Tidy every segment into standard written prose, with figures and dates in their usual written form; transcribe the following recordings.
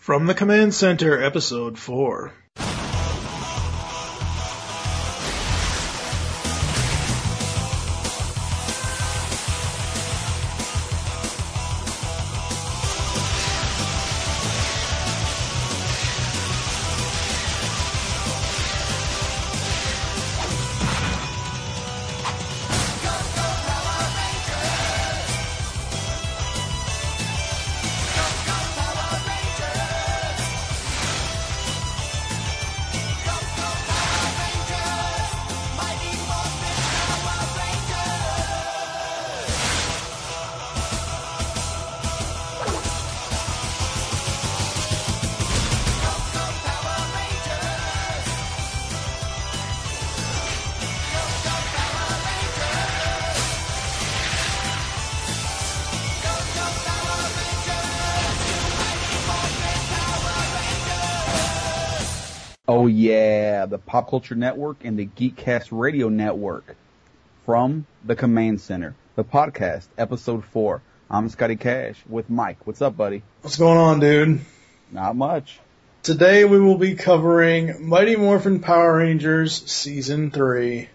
From the Command Center, Episode 4. Oh yeah, the Pop Culture Network and the Geekcast Radio Network. From the Command Center, the podcast, Episode 4. I'm Scotty Cash with Mike. What's up, buddy? What's going on, dude? Not much. Today we will be covering Mighty Morphin Power Rangers Season 3.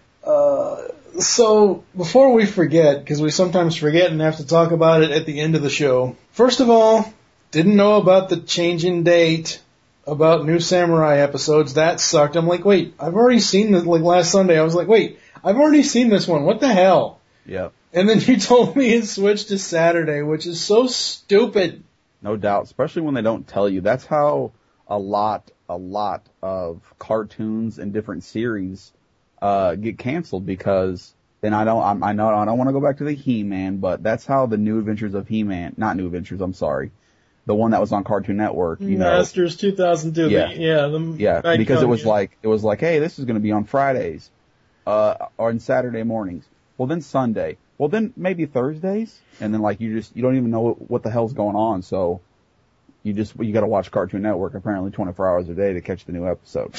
So, before we forget, because we sometimes forget and have to talk about it at the end of the show. First of all, didn't know about the change in date about New Samurai episodes. That sucked. I'm like, wait, I've already seen this, like last Sunday. I was like, wait, I've already seen this one. What the hell? Yep. And then you told me it switched to Saturday, which is so stupid. No doubt, especially when they don't tell you. That's how a lot of cartoons and different series get canceled because, and I don't want to go back to the He-Man, but that's how the New Adventures of He-Man, not New Adventures, I'm sorry. The one that was on Cartoon Network, you know. Masters 2002. Yeah. Because it was like, hey, this is going to be on Fridays, or on Saturday mornings. Well, then Sunday. Well, then maybe Thursdays. And then like, you don't even know what the hell's going on. So you got to watch Cartoon Network apparently 24 hours a day to catch the new episode.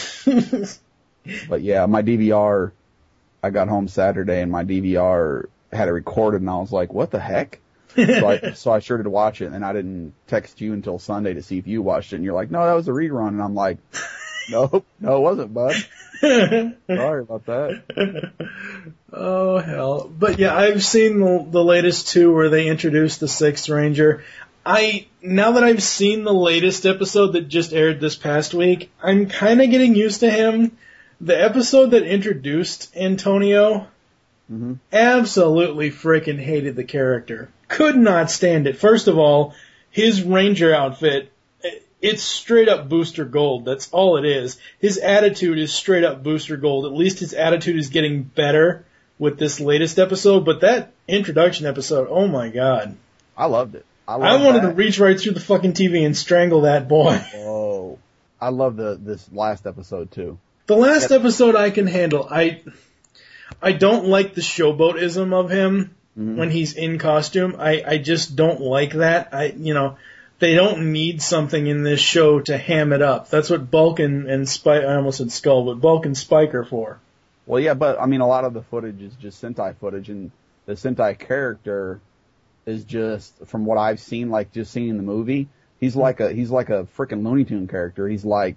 But yeah, my DVR, I got home Saturday and my DVR had it recorded and I was like, what the heck? So I sure did watch it, and I didn't text you until Sunday to see if you watched it, and you're like, no, that was a rerun, and I'm like, nope, no, it wasn't, bud. Sorry about that. Oh, hell. But yeah, I've seen the latest two where they introduced the Sixth Ranger. Now that I've seen the latest episode that just aired this past week, I'm kind of getting used to him. The episode that introduced Antonio, absolutely freaking hated the character. Could not stand it. First of all, his Ranger outfit, it's straight up Booster Gold. That's all it is. His attitude is straight up Booster Gold. At least his attitude is getting better with this latest episode. But that introduction episode, oh my god. I loved it. I wanted to reach right through the fucking TV and strangle that boy. Oh, I love this last episode too. The last episode I can handle. I don't like the showboatism of him. When he's in costume, I just don't like that. They don't need something in this show to ham it up. That's what Bulk and Spike, I almost said Skull, but Bulk and Spike are for. Well, yeah, but I mean, a lot of the footage is just Sentai footage, and the Sentai character is just, from what I've seen, like just seeing the movie, he's like a freaking Looney Tune character. He's like,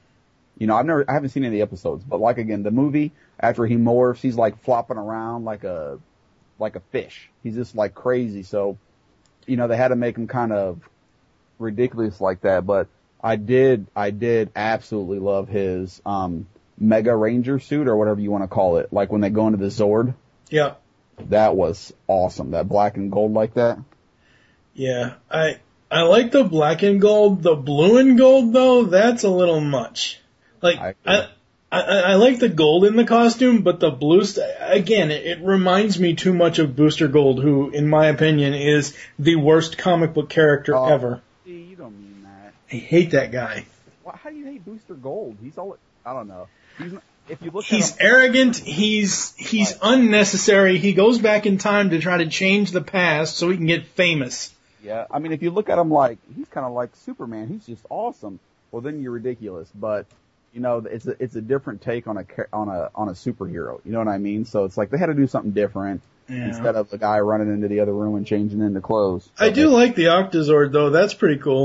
I haven't seen any of the episodes, but like again, the movie, after he morphs, he's like flopping around like a fish. He's just like crazy. So, they had to make him kind of ridiculous like that. But I did absolutely love his, Mega Ranger suit or whatever you want to call it. Like when they go into the Zord. Yeah. That was awesome. That black and gold like that. Yeah. I like the black and gold. The blue and gold though, that's a little much. Like, I like the gold in the costume, but the blue, again, it reminds me too much of Booster Gold, who, in my opinion, is the worst comic book character ever. You don't mean that. I hate that guy. Well, how do you hate Booster Gold? I don't know. If you look he's at him, arrogant, he's unnecessary, he goes back in time to try to change the past so he can get famous. Yeah, I mean, if you look at him like, he's kind of like Superman, he's just awesome. Well, then you're ridiculous, but it's a different take on a superhero. You know what I mean? So it's like they had to do something different instead of the guy running into the other room and changing into clothes. So I do like the Octazord though. That's pretty cool.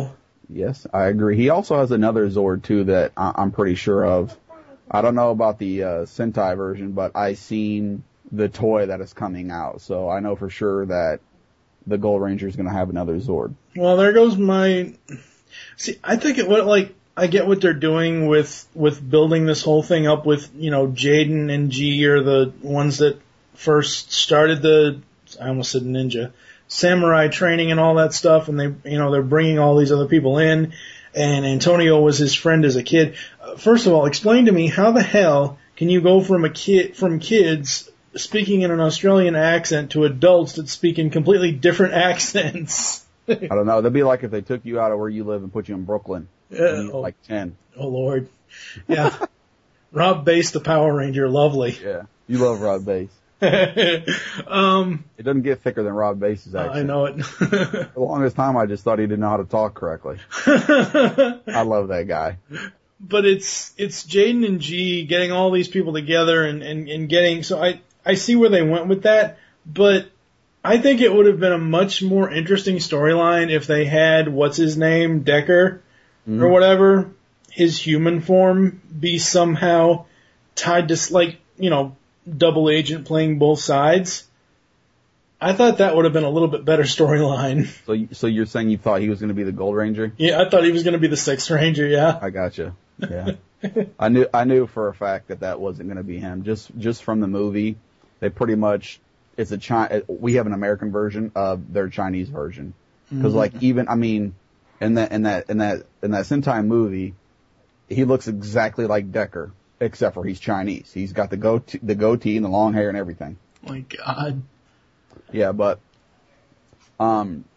Yes, I agree. He also has another Zord, too, that I'm pretty sure of. I don't know about the Sentai version, but I seen the toy that is coming out, so I know for sure that the Gold Ranger is going to have another Zord. Well, there goes my... See, I think I get what they're doing with building this whole thing up with, Jaden and G are the ones that first started I almost said ninja, samurai training and all that stuff, and they're bringing all these other people in, and Antonio was his friend as a kid. First of all, explain to me, how the hell can you go from kids speaking in an Australian accent to adults that speak in completely different accents? I don't know. That'd be like if they took you out of where you live and put you in Brooklyn. Like 10. Oh, Lord. Yeah. Rob Base, the Power Ranger. Lovely. Yeah. You love Rob Base. It doesn't get thicker than Rob Base's accent. I know it. For the longest time, I just thought he didn't know how to talk correctly. I love that guy. But it's Jaden and G getting all these people together and getting... So I see where they went with that, but I think it would have been a much more interesting storyline if they had, what's his name, Decker, or whatever, his human form be somehow tied to, double agent playing both sides. I thought that would have been a little bit better storyline. So you're saying you thought he was going to be the Gold Ranger? Yeah, I thought he was going to be the Sixth Ranger, yeah. I gotcha. Yeah. I knew for a fact that wasn't going to be him. Just from the movie, they pretty much, we have an American version of their Chinese version. Cause even, in that Sentai movie, he looks exactly like Decker, except for he's Chinese. He's got the goatee and the long hair and everything. My God. Yeah, but, I'm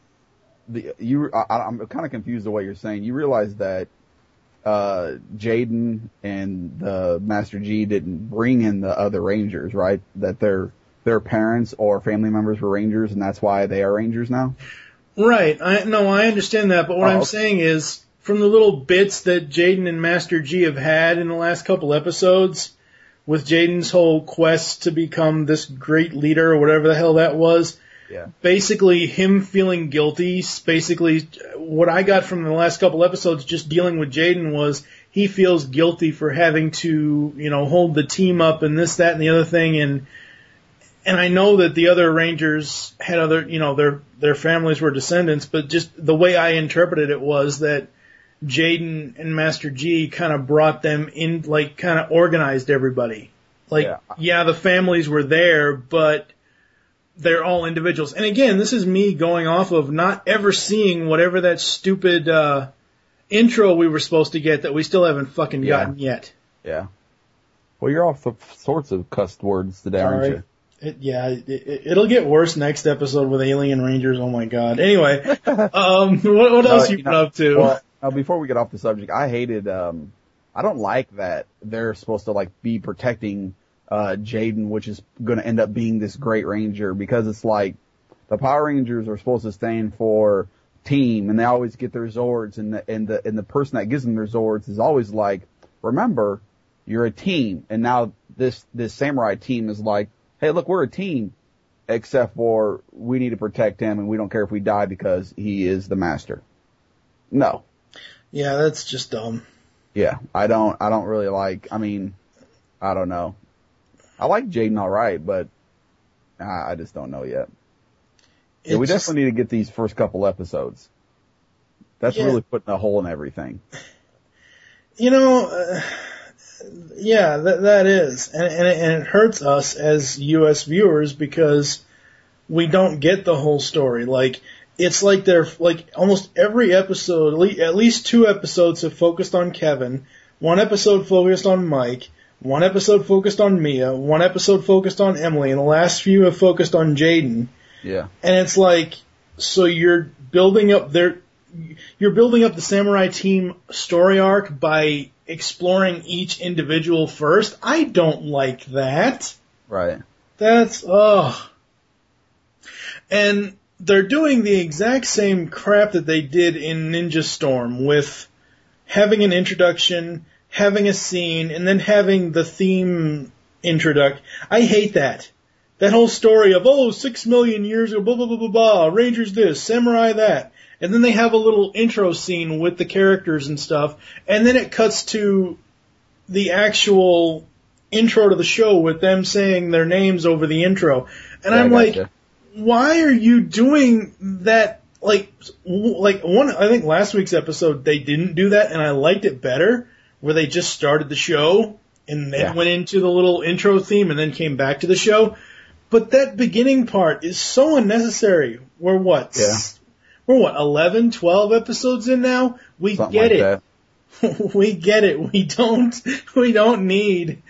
kind of confused the way you're saying. You realize that, Jaden and the Master G didn't bring in the other Rangers, right? That their parents or family members were Rangers, and that's why they are Rangers now? Right. I understand that, but what I'm saying is, from the little bits that Jaden and Master G have had in the last couple episodes, with Jaden's whole quest to become this great leader or whatever the hell that was, basically him feeling guilty, basically what I got from the last couple episodes just dealing with Jaden was he feels guilty for having to, hold the team up and this, that, and the other thing, and I know that the other Rangers had other, their families were descendants, but just the way I interpreted it was that Jaden and Master G kind of brought them in, kind of organized everybody. The families were there, but they're all individuals. And again, this is me going off of not ever seeing whatever that stupid intro we were supposed to get that we still haven't fucking gotten yet. Yeah. Well, you're off sorts of cussed words today, aren't you? It'll get worse next episode with Alien Rangers. Oh my God. Anyway, what else you been up to? Well, before we get off the subject, I hated, I don't like that they're supposed to be protecting, Jaden, which is gonna end up being this great Ranger, because it's like, the Power Rangers are supposed to stand for team, and they always get their Zords, and the person that gives them their Zords is always like, remember, you're a team, and now this samurai team is like, hey, look, we're a team, except for we need to protect him, and we don't care if we die because he is the master. No. Yeah, that's just dumb. Yeah, I don't really like, I don't know. I like Jaden alright, but I just don't know yet. Yeah, we definitely need to get these first couple episodes. That's really putting a hole in everything. That is. And it hurts us as US viewers because we don't get the whole story. It's like they're, almost every episode, at least 2 episodes have focused on Kevin, 1 episode focused on Mike, 1 episode focused on Mia, 1 episode focused on Emily, and the last few have focused on Jaden. Yeah. And it's so you're building up the samurai team story arc by exploring each individual first. I don't like that. Right. That's, And they're doing the exact same crap that they did in Ninja Storm with having an introduction, having a scene, and then having the theme introduction. I hate that. That whole story of, 6 million years ago, blah, blah, blah, blah, blah, Rangers this, Samurai that. and then they have a little intro scene with the characters and stuff, and then it cuts to the actual intro to the show with them saying their names over the intro. And I'm like, why are you doing that? Like I think last week's episode, they didn't do that, and I liked it better, where they just started the show, and then went into the little intro theme, and then came back to the show. But that beginning part is so unnecessary. We're 11, 12 episodes in now? We get it. We get it. We don't need,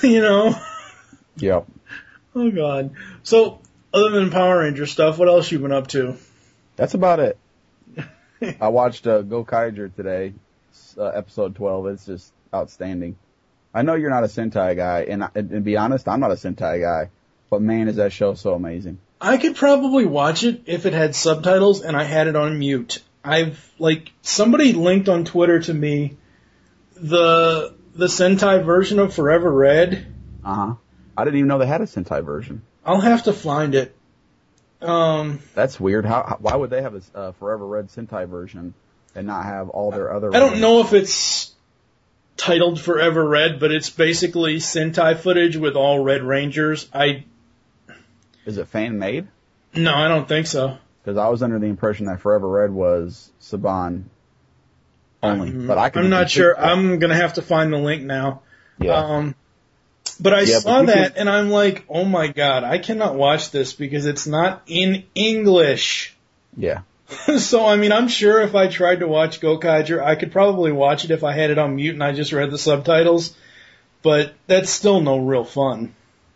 Yep. Oh God. So, other than Power Ranger stuff, what else you been up to? That's about it. I watched Gokaiger today, episode 12. It's just outstanding. I know you're not a Sentai guy, and to be honest, I'm not a Sentai guy, but man, is that show so amazing. I could probably watch it if it had subtitles and I had it on mute. Somebody linked on Twitter to me the Sentai version of Forever Red. Uh-huh. I didn't even know they had a Sentai version. I'll have to find it. That's weird. Why would they have a Forever Red Sentai version and not have all their other... I don't know if it's titled Forever Red, but it's basically Sentai footage with all Red Rangers. Is it fan-made? No, I don't think so. Because I was under the impression that Forever Red was Saban only. But I'm not sure. I'm going to have to find the link now. Yeah. But I saw that, and I'm like, oh my God, I cannot watch this because it's not in English. Yeah. So, I'm sure if I tried to watch Gokaiger, I could probably watch it if I had it on mute and I just read the subtitles. But that's still no real fun.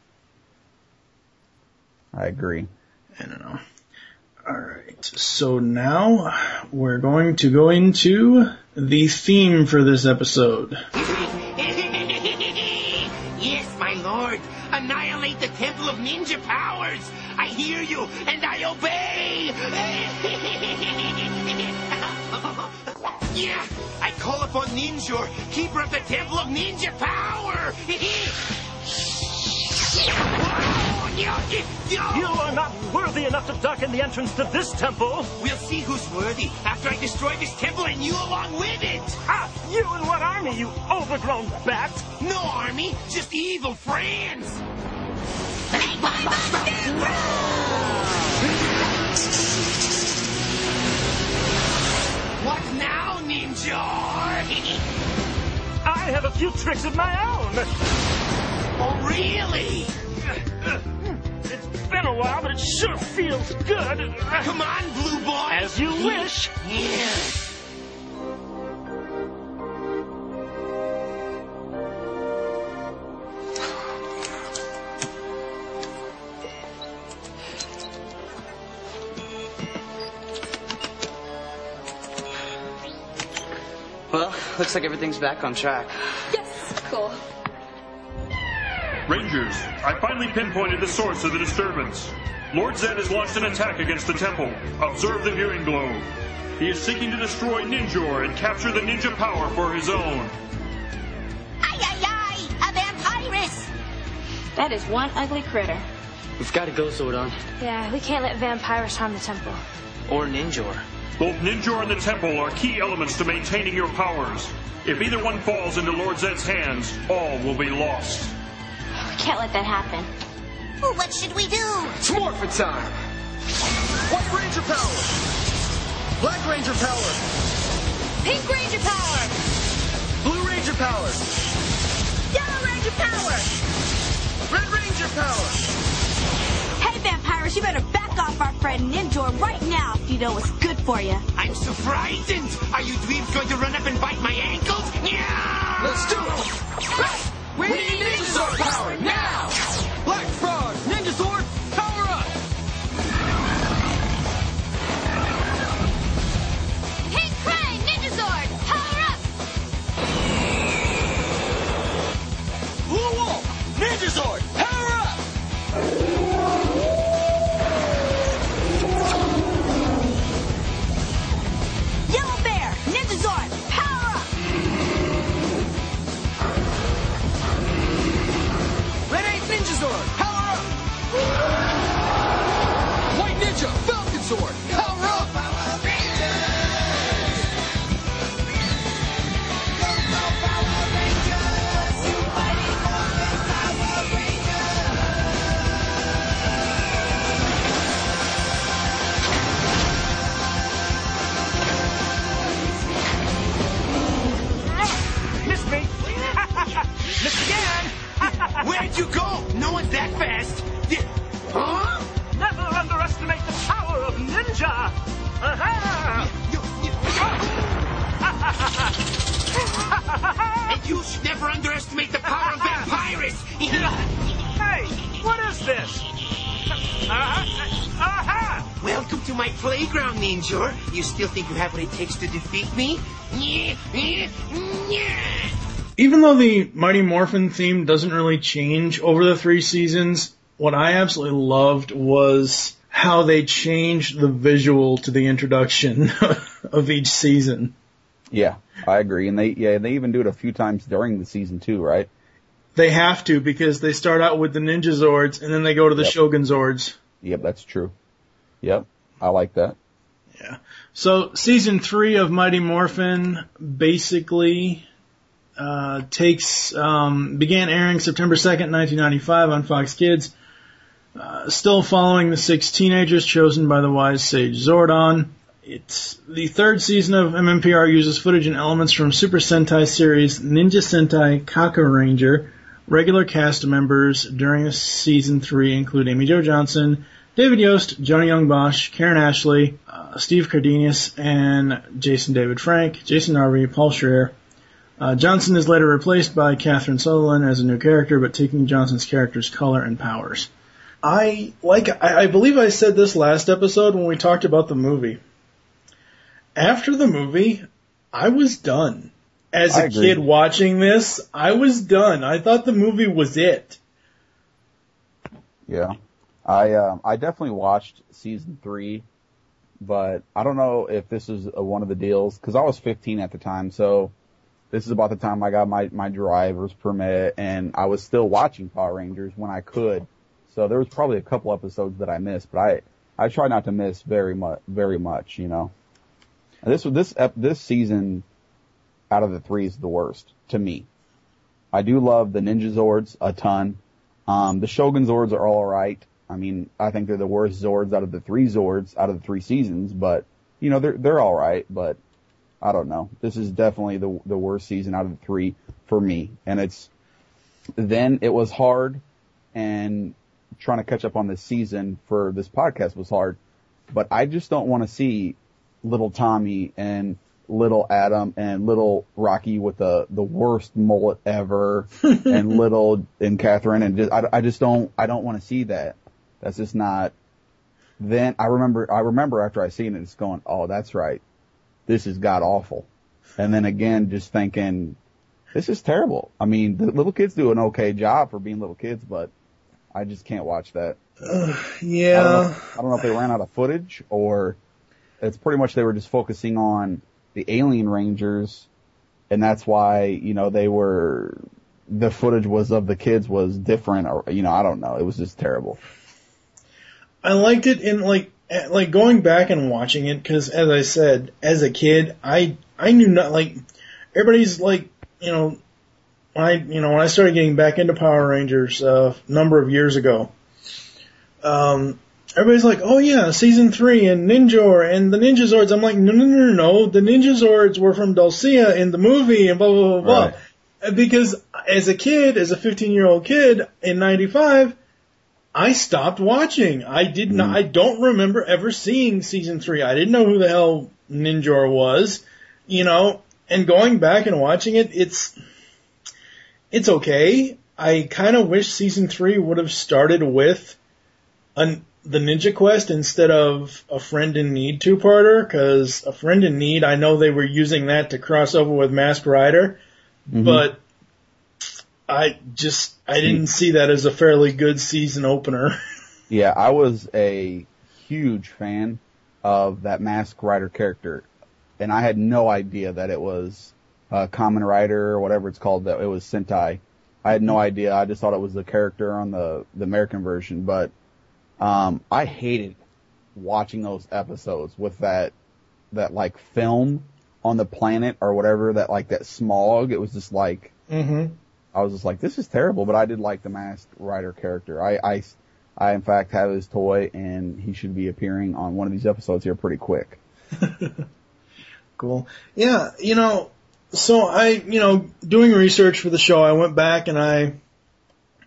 I agree. I don't know. Alright, so now we're going to go into the theme for this episode. Yes, my lord. Annihilate the Temple of Ninja Powers. I hear you, and I obey. Yeah, I call upon Ninjor, keeper of the Temple of Ninja Power. You are not worthy enough to darken the entrance to this temple. We'll see who's worthy after I destroy this temple and you along with it. Ah, you and what army, you overgrown bat? No army, just evil friends. What now, Ninja? I have a few tricks of my own. Oh, really? It's been a while, but it sure feels good. Come on, Blue Boy. As you wish. Yeah. Well, looks like everything's back on track. Yes, cool. Rangers, I finally pinpointed the source of the disturbance. Lord Zed has launched an attack against the temple. Observe the viewing globe. He is seeking to destroy Ninjor and capture the ninja power for his own. Ay, a vampirus! That is one ugly critter. We've got to go, Zordon. Yeah, we can't let vampires harm the temple. Or Ninjor. Both Ninjor and the temple are key elements to maintaining your powers. If either one falls into Lord Zed's hands, all will be lost. We can't let that happen. Well, what should we do? It's Morphin time! White Ranger power! Black Ranger power! Pink Ranger power! Blue Ranger power! Yellow Ranger power! Red Ranger power! Hey, vampires, you better back off our friend Ninjor right now if you know what's good for you. I'm so frightened. Are you dweebs going to run up and bite my ankles? Yeah! Let's do it! We need Ninja Sword power now! Black Frog, Ninja Sword, power up! Pink Crane, Ninja Sword, power up! Blue Wolf, Ninja Sword, power up! Yellow Bear, Ninja Sword, power up! Red 8 Ninja Sword, power up! And you should never underestimate the power of Vampirus! Hey, what is this? Welcome to my playground, Ninja. You still think you have what it takes to defeat me? Even though the Mighty Morphin theme doesn't really change over the 3 seasons, what I absolutely loved was how they changed the visual to the introduction of each season. Yeah, I agree. And they even do it a few times during the season too, right? They have to, because they start out with the Ninja Zords and then they go to the Shogun Zords. Yep, that's true. Yep, I like that. Yeah. So season 3 of Mighty Morphin basically began airing September 2nd, 1995 on Fox Kids. Still following the 6 teenagers chosen by the wise sage Zordon. It's the 3rd season of MMPR uses footage and elements from Super Sentai series Ninja Sentai Kakuranger. Regular cast members during season 3 include Amy Jo Johnson, David Yost, Joni Young Bosch, Karen Ashley, Steve Cardenas, and Jason David Frank, Jason Narvi, Paul Scherer. Johnson is later replaced by Catherine Sutherland as a new character, but taking Johnson's character's color and powers. I believe I said this last episode when we talked about the movie. After the movie, I was done. As a kid watching this, I was done. I thought the movie was it. Yeah. I definitely watched season 3, but I don't know if this is one of the deals, because I was 15 at the time, so this is about the time I got my driver's permit, and I was still watching Power Rangers when I could. So there was probably a couple episodes that I missed, but I try not to miss very much, you know. This season out of the 3 is the worst to me. I do love the Ninja Zords a ton. The Shogun Zords are all right. I mean, I think they're the worst Zords out of the 3 Zords out of the 3 seasons, but you know, they're all right, but I don't know. This is definitely the worst season out of the 3 for me. And it was hard, and trying to catch up on this season for this podcast was hard, but I just don't want to see little Tommy and little Adam and little Rocky with the worst mullet ever and Catherine, and I don't want to see that. That's just not. Then I remember after I seen it, it's going, oh, that's right. This is god awful. And then again, just thinking, this is terrible. I mean, the little kids do an okay job for being little kids, but I just can't watch that. Yeah. I don't know if they ran out of footage, or it's pretty much they were just focusing on the Alien Rangers, and that's why, you know, the footage was of the kids was different, or, you know, I don't know. It was just terrible. I liked it in like going back and watching it, because as I said, as a kid, I knew not, like, everybody's like, when I started getting back into Power Rangers a number of years ago, everybody's like, oh yeah, season 3 and Ninjor and the Ninja Zords. I'm like, no. The Ninja Zords were from Dulcia in the movie and blah, blah, blah, blah. Right. Because as a kid, as a 15-year-old kid in 95, I stopped watching. I don't remember ever seeing season 3. I didn't know who the hell Ninjor was, and going back and watching it, it's okay. I kind of wish season 3 would have started with the Ninja Quest instead of A Friend in Need 2-parter, because A Friend in Need, I know they were using that to cross over with Masked Rider, but I didn't see that as a fairly good season opener. Yeah, I was a huge fan of that Masked Rider character, and I had no idea that it was Kamen Rider or whatever it's called, that it was Sentai. I had no idea. I just thought it was the character on the American version, but I hated watching those episodes with that like film on the planet or whatever, that smog. It was just like, I was just like, this is terrible, but I did like the Masked Rider character. I in fact have his toy, and he should be appearing on one of these episodes here pretty quick. Cool. Yeah, so I, doing research for the show, I went back and I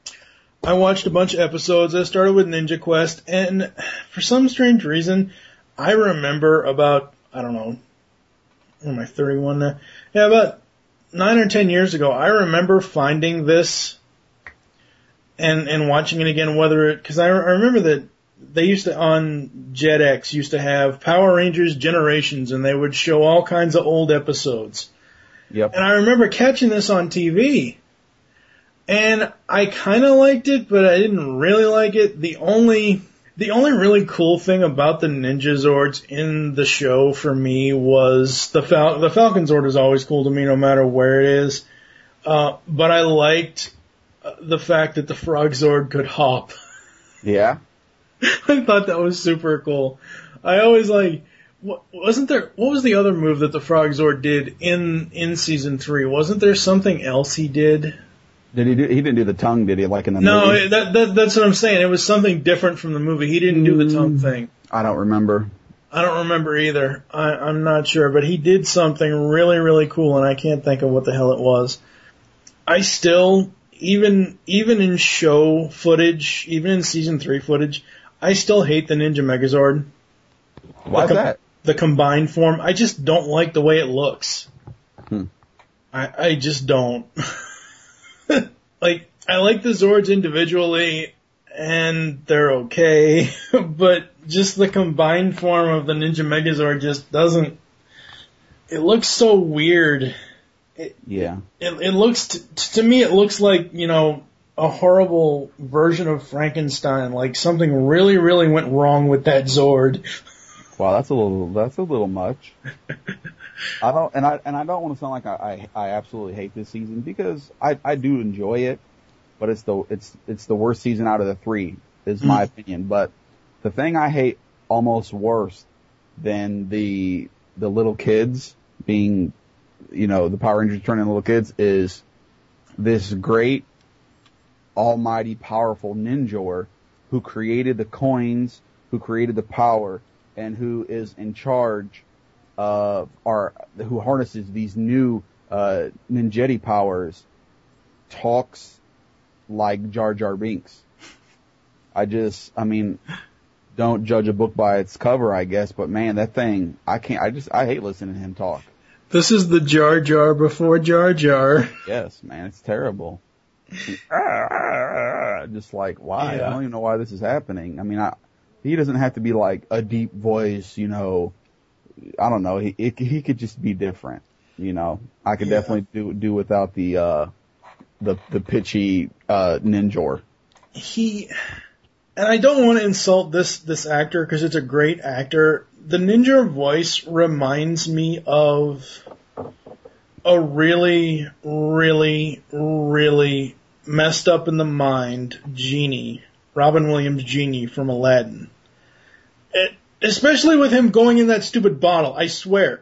watched a bunch of episodes. I started with Ninja Quest, and for some strange reason, I remember about, I don't know, am I 31 now? Yeah, about 9 or 10 years ago, I remember finding this and watching it again, because I remember that they used to, on JetX, used to have Power Rangers Generations, and they would show all kinds of old episodes. Yep. And I remember catching this on TV. And I kind of liked it, but I didn't really like it. The only really cool thing about the Ninja Zords in the show for me was the Falcon Zord is always cool to me no matter where it is. But I liked the fact that the Frog Zord could hop. Yeah. I thought that was super cool. I always what was the other move that the Frog Zord did in season 3? Wasn't there something else he did? Did he didn't do the tongue, did he, like in the No, movie? that's what I'm saying. It was something different from the movie. He didn't do the tongue thing. I don't remember. I don't remember either. I'm not sure, but he did something really, really cool, and I can't think of what the hell it was. I still, even in show footage, even in season 3 footage, I still hate the Ninja Megazord. Why is that? The combined form. I just don't like the way it looks. I just don't. Like, I like the Zords individually, and they're okay, but just the combined form of the Ninja Megazord just doesn't, it looks so weird. It looks, to me it looks like, a horrible version of Frankenstein, like something really, really went wrong with that Zord. Wow, that's a little much. I don't want to sound like I absolutely hate this season, because I do enjoy it, but it's the worst season out of the 3, is my opinion. But the thing I hate almost worse than the little kids being, the Power Rangers turning into little kids, is this great, almighty, powerful Ninjor who created the coins, who created the power, and who is in charge who harnesses these new ninjetti powers, talks like Jar Jar Binks. Don't judge a book by its cover, I guess, but man, that thing, I hate listening to him talk. This is the Jar Jar before Jar Jar. Yes, man, it's terrible. Just like, why? Yeah. I don't even know why this is happening. He doesn't have to be like a deep voice, I don't know. He could just be different, I could definitely do without the pitchy Ninjor. And I don't want to insult this actor because it's a great actor. The Ninja voice reminds me of a really, really, really messed up in the mind Genie, Robin Williams' Genie from Aladdin. Especially with him going in that stupid bottle, I swear.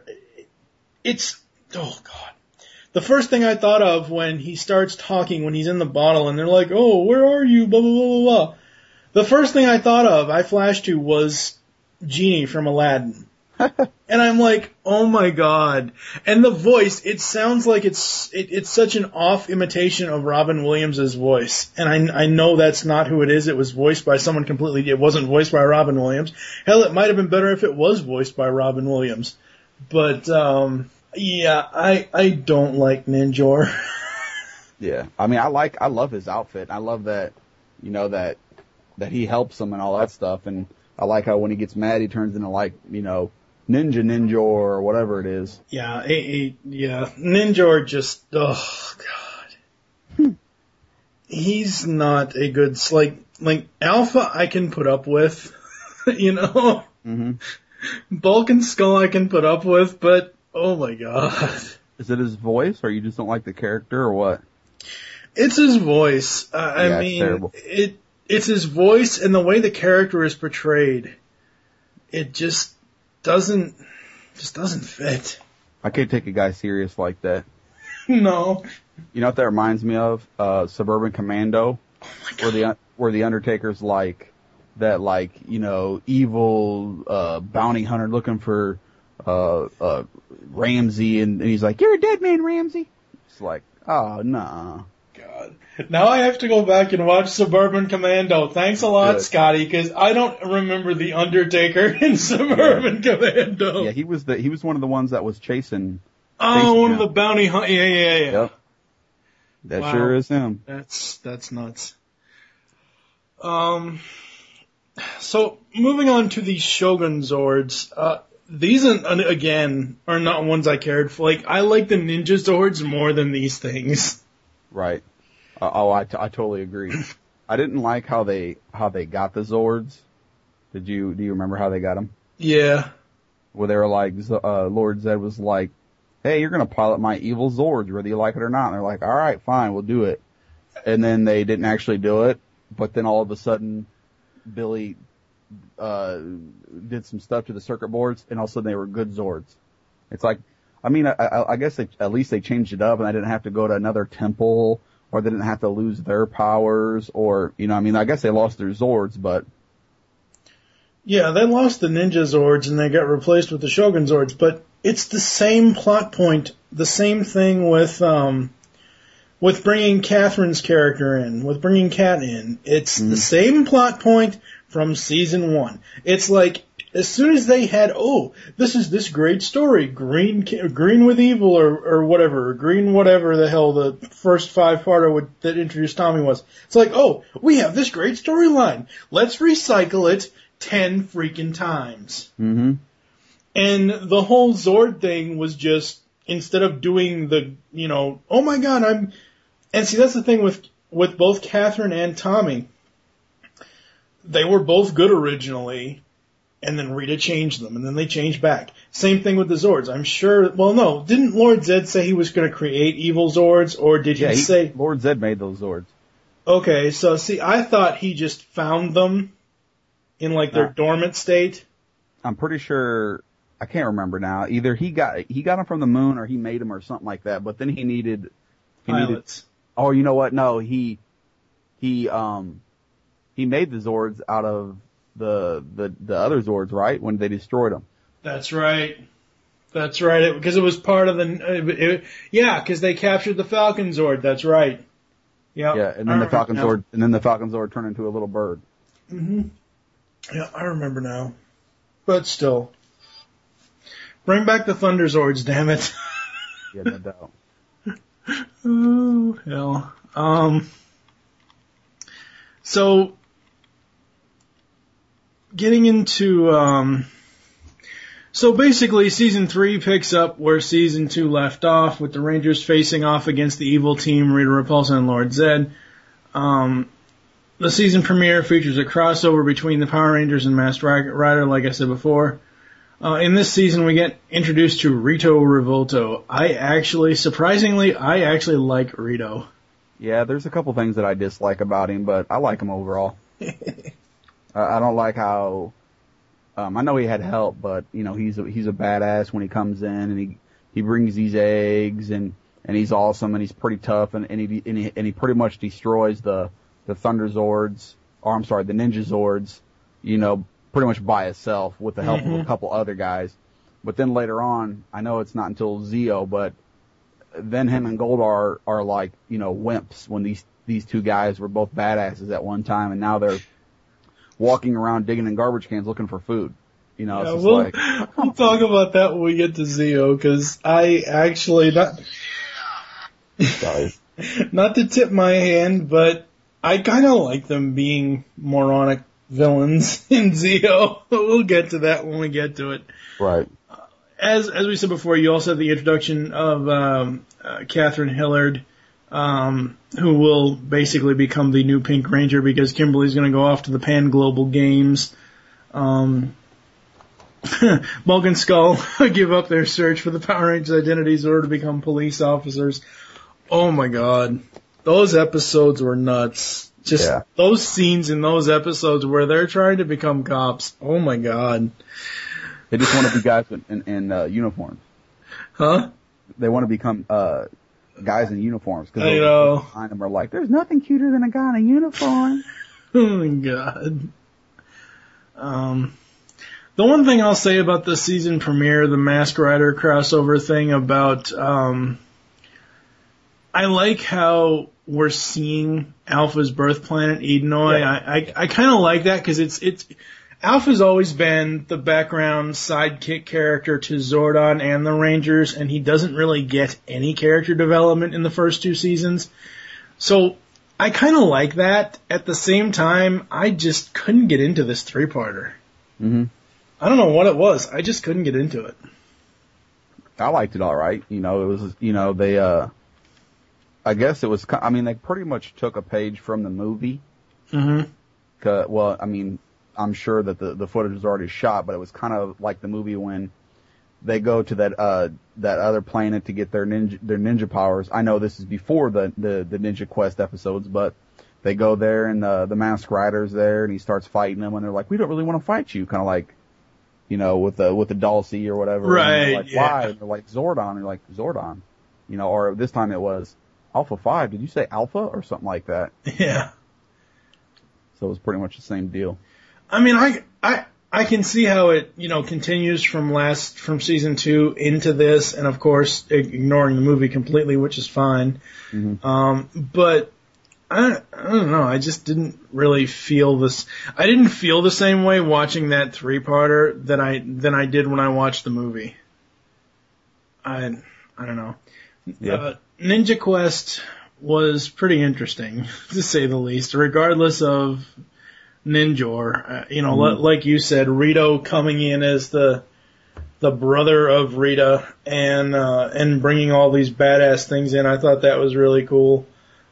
Oh God. The first thing I thought of when he starts talking, when he's in the bottle and they're like, oh, where are you, blah, blah, blah, blah, blah. The first thing I flashed to was Genie from Aladdin. And I'm like, oh my God. And the voice, it sounds like it's such an off imitation of Robin Williams' voice. And I know that's not who it is. It was voiced by someone completely, it wasn't voiced by Robin Williams. Hell, it might have been better if it was voiced by Robin Williams. But, I don't like Ninjor. Yeah. I love his outfit. I love that, that he helps him and all that stuff. And I like how when he gets mad, he turns into Ninjor or whatever it is. Yeah, Ninjor just, oh God. He's not a good, like Alpha I can put up with, Mm-hmm. Bulk and Skull I can put up with, but oh my God. Is it his voice, or you just don't like the character, or what? It's his voice. It's terrible. It's his voice and the way the character is portrayed. It just doesn't fit. I can't take a guy serious like that. No. You know what that reminds me of? Suburban Commando. Oh my God. Where the Undertaker's like that, evil bounty hunter looking for Ramsey, and he's like, "You're a dead man, Ramsey." It's like, oh no. God. God. Now I have to go back and watch Suburban Commando. Thanks a lot, Scotty, because I don't remember The Undertaker in Suburban Commando. Yeah, he was one of the ones that was chasing. One of the bounty hunt. Yeah. Yep. That sure is him. That's nuts. So moving on to the Shogun Zords, these again are not ones I cared for. Like, I like the Ninja Zords more than these things. Right. I totally agree. I didn't like how they got the Zords. Do you remember how they got them? Yeah. Where they were like, Lord Zed was like, hey, you're gonna pilot my evil Zords whether you like it or not. And they're like, all right, fine, we'll do it. And then they didn't actually do it, but then all of a sudden, Billy did some stuff to the circuit boards, and all of a sudden they were good Zords. It's like, I mean, I guess at least they changed it up, and I didn't have to go to another temple, or they didn't have to lose their powers, or, you know, I mean, I guess they lost their Zords, but... Yeah, they lost the Ninja Zords, and they got replaced with the Shogun Zords, but it's the same plot point, the same thing with bringing Catherine's character in, with bringing Kat in. It's the same plot point from season 1. It's like, as soon as they had, this is this great story, Green with Evil or whatever, Green whatever the hell the first 5-parter that introduced Tommy was. It's like, we have this great storyline. Let's recycle it 10 freaking times. Mm-hmm. And the whole Zord thing was just, instead of doing the, oh my God, and see, that's the thing with both Catherine and Tommy. They were both good originally, and then Rita changed them, and then they changed back. Same thing with the Zords. I'm sure, well, no, didn't Lord Zed say he was going to create evil Zords, or did he say... Lord Zed made those Zords. Okay, so see, I thought he just found them in, like, their dormant state. I'm pretty sure... I can't remember now. Either he got them from the moon, or he made them, or something like that. But then he needed pilots. Oh, you know what? No, he made the Zords out of the other Zords, right? When they destroyed them. That's right. Because it was part of because they captured the Falcon Zord. That's right. Yep. Yeah, and then the Falcon Zord turned into a little bird. Mm-hmm. Yeah, I remember now. But still. Bring back the Thunder Zords, damn it. Yeah, no doubt. Oh, hell. So, getting into, so basically season 3 picks up where season 2 left off, with the Rangers facing off against the evil team, Rita Repulsa and Lord Zed. The season premiere features a crossover between the Power Rangers and Masked Rider, like I said before. In this season, we get introduced to Rito Revolto. Surprisingly, I actually like Rito. Yeah, there's a couple things that I dislike about him, but I like him overall. I don't like how, I know he had help, but, he's a badass when he comes in, and he brings these eggs, and he's awesome, and he's pretty tough, and he pretty much destroys the Thunder Zords, or I'm sorry, the Ninja Zords, pretty much by itself with the help of a couple other guys. But then later on, I know it's not until Zeo, but then him and Goldar are like, wimps when these two guys were both badasses at one time, and now they're walking around digging in garbage cans looking for food. We'll talk about that when we get to Zeo, because I actually, not to tip my hand, but I kind of like them being moronic villains in Zeo. We'll get to that when we get to it. Right. As we said before, you also have the introduction of Catherine Hillard, who will basically become the new Pink Ranger because Kimberly's going to go off to the Pan Global Games. Bulk and Skull give up their search for the Power Rangers' identities in order to become police officers. Oh my God. Those episodes were nuts. Those scenes in those episodes where they're trying to become cops. Oh my God. They just want to be guys in uniforms. Huh? They want to become guys in uniforms. I know. Behind them are like, there's nothing cuter than a guy in a uniform. Oh my God. The one thing I'll say about the season premiere, the Masked Rider crossover thing about, I like how we're seeing Alpha's birth planet, Edenoi. Yeah. I kind of like that because it's Alpha's always been the background sidekick character to Zordon and the Rangers, and he doesn't really get any character development in the first 2 seasons. So I kind of like that. At the same time, I just couldn't get into this 3-parter. Mm-hmm. I don't know what it was. I just couldn't get into it. I liked it all right. You know, it was, you know, they, I guess it was, I mean, they pretty much took a page from the movie. Mm-hmm. Well, I mean, I'm sure that the footage was already shot, but it was kind of like the movie when they go to that other planet to get their ninja powers. I know this is before the Ninja Quest episodes, but they go there and the Masked Rider's there and he starts fighting them and they're like, we don't really want to fight you. Kind of like, you know, with the Dulcie or whatever. Right. And like, why? And they're like, Zordon. And they're like, Zordon. You know, or this time it was Alpha 5. Did you say Alpha or something like that? Yeah. So it was pretty much the same deal. I mean, I can see how it, you know, continues from season 2 into this, and of course ignoring the movie completely, which is fine. Mm-hmm. But I don't know. I just didn't really feel this. I didn't feel the same way watching that 3-parter than I did when I watched the movie. I don't know. Yeah. Ninja Quest was pretty interesting, to say the least, regardless of Ninjor. You know, like you said, Rito coming in as the brother of Rita and bringing all these badass things in. I thought that was really cool.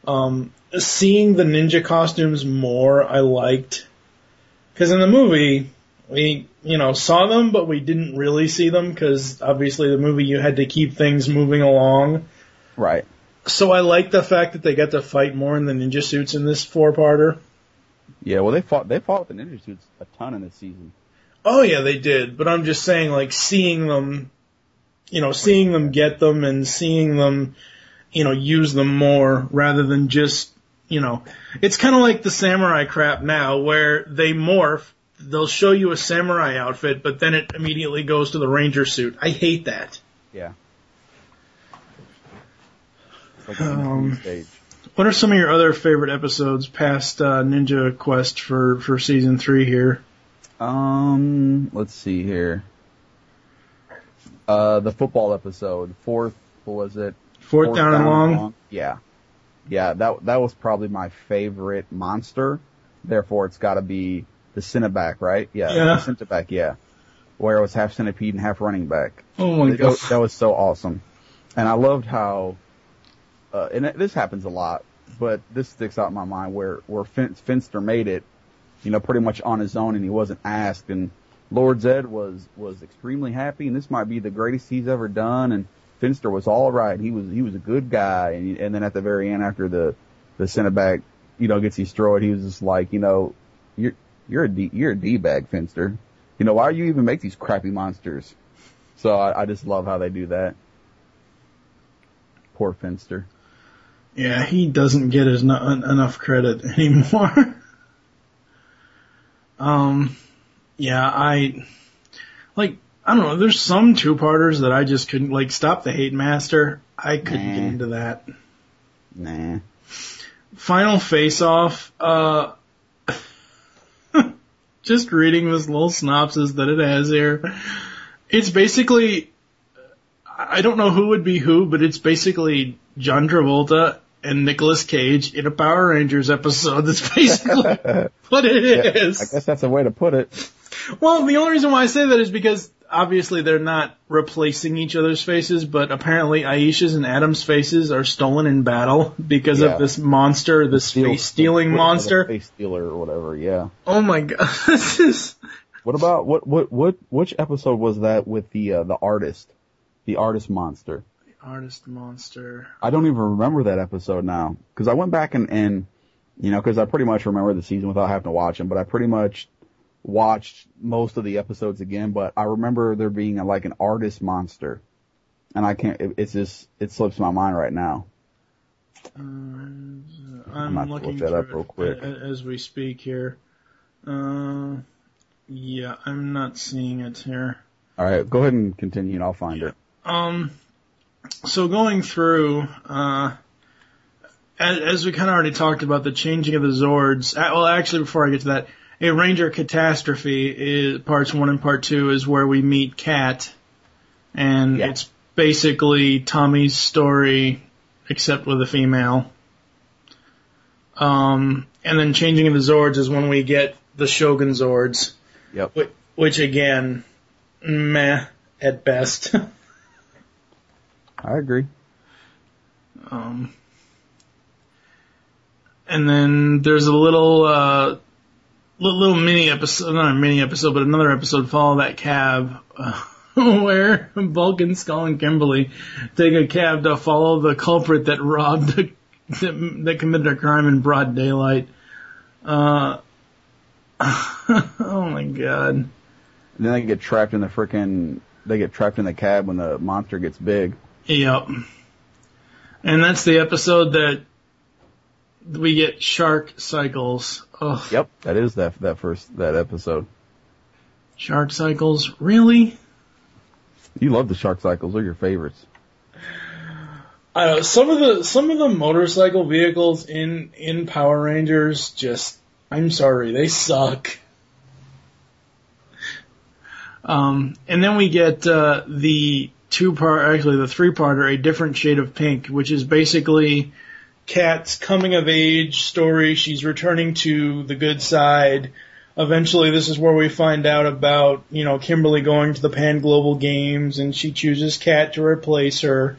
Seeing the ninja costumes more, I liked. Because in the movie, we, you know, saw them, but we didn't really see them because obviously the movie you had to keep things moving along. Right. So I like the fact that they got to fight more in the ninja suits in this 4-parter. Yeah, well, they fought with the ninja suits a ton in this season. Oh yeah, they did. But I'm just saying, like, seeing them, you know, seeing them get them and seeing them, you know, use them more rather than just, you know, it's kind of like the samurai crap now where they morph. They'll show you a samurai outfit, but then it immediately goes to the ranger suit. I hate that. Yeah. It's like stage. What are some of your other favorite episodes past Ninja Quest for season 3 here? Let's see here. The football episode, what was it? Fourth down and long? Yeah. Yeah, that was probably my favorite monster. Therefore, it's got to be the Cineback, right? Yeah. The Cineback, yeah. Where it was half centipede and half running back. Oh my god. That was so awesome. And I loved how, and this happens a lot, but this sticks out in my mind where Finster made it, you know, pretty much on his own and he wasn't asked. And Lord Zed was extremely happy and this might be the greatest he's ever done. And Finster was all right. He was a good guy. And then at the very end, after the Cineback, you know, gets destroyed, he was just like, you know, you're a D-bag, Finster. You know, why do you even make these crappy monsters? So I just love how they do that. Poor Finster. Yeah, he doesn't get enough credit anymore. Yeah, I don't know, there's some 2-parters that I just couldn't, like Stop the Hate Master. I couldn't get into that. Nah. Final Face-Off, just reading this little synopsis that it has here. It's basically, I don't know who would be who, but it's basically John Travolta and Nicolas Cage in a Power Rangers episode. That's basically what it is. I guess that's a way to put it. Well, the only reason why I say that is because obviously they're not replacing each other's faces, but apparently Aisha's and Adam's faces are stolen in battle because of this monster, this face-stealing monster. Face stealer or whatever, yeah. Oh my god, this is... What about, which episode was that with the artist? The artist monster. The artist monster. I don't even remember that episode now. Cause I went back and you know, cause I pretty much remember the season without having to watch them, but I pretty much watched most of the episodes again, but I remember there being like an artist monster. And I can't, it slips my mind right now. I'm look looking that up real quick as we speak here. Yeah, I'm not seeing it here. Alright, go ahead and continue and I'll find it. So going through, as we kind of already talked about the changing of the Zords, well, actually, before I get to that, a Ranger Catastrophe is parts 1 and part 2 is where we meet Kat, and it's basically Tommy's story, except with a female. And then changing of the Zords is when we get the Shogun Zords. Yep. Which again, meh at best. I agree. And then there's a little mini episode, not a mini episode, but another episode, Follow That Cab, where Bulk and Skull and Kimberly take a cab to follow the culprit that that committed a crime in broad daylight. Oh my god. And then they get trapped in the cab when the monster gets big. Yep. And that's the episode that we get Shark Cycles. Ugh. Yep, that is that episode. Shark Cycles, really? You love the Shark Cycles. They're your favorites. I don't know, some of the motorcycle vehicles in Power Rangers just, I'm sorry, they suck. And then we get the three-parter, A Different Shade of Pink, which is basically Kat's coming of age story. She's returning to the good side. Eventually, this is where we find out about, Kimberly going to the Pan Global Games, and she chooses Kat to replace her.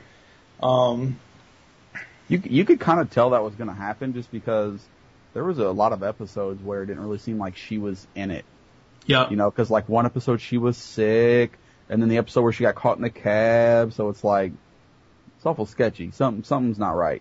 You could kind of tell that was going to happen just because there was a lot of episodes where it didn't really seem like she was in it. Yeah. Because like one episode she was sick, and then the episode where she got caught in the cab, so it's like, it's awful sketchy. Something's not right.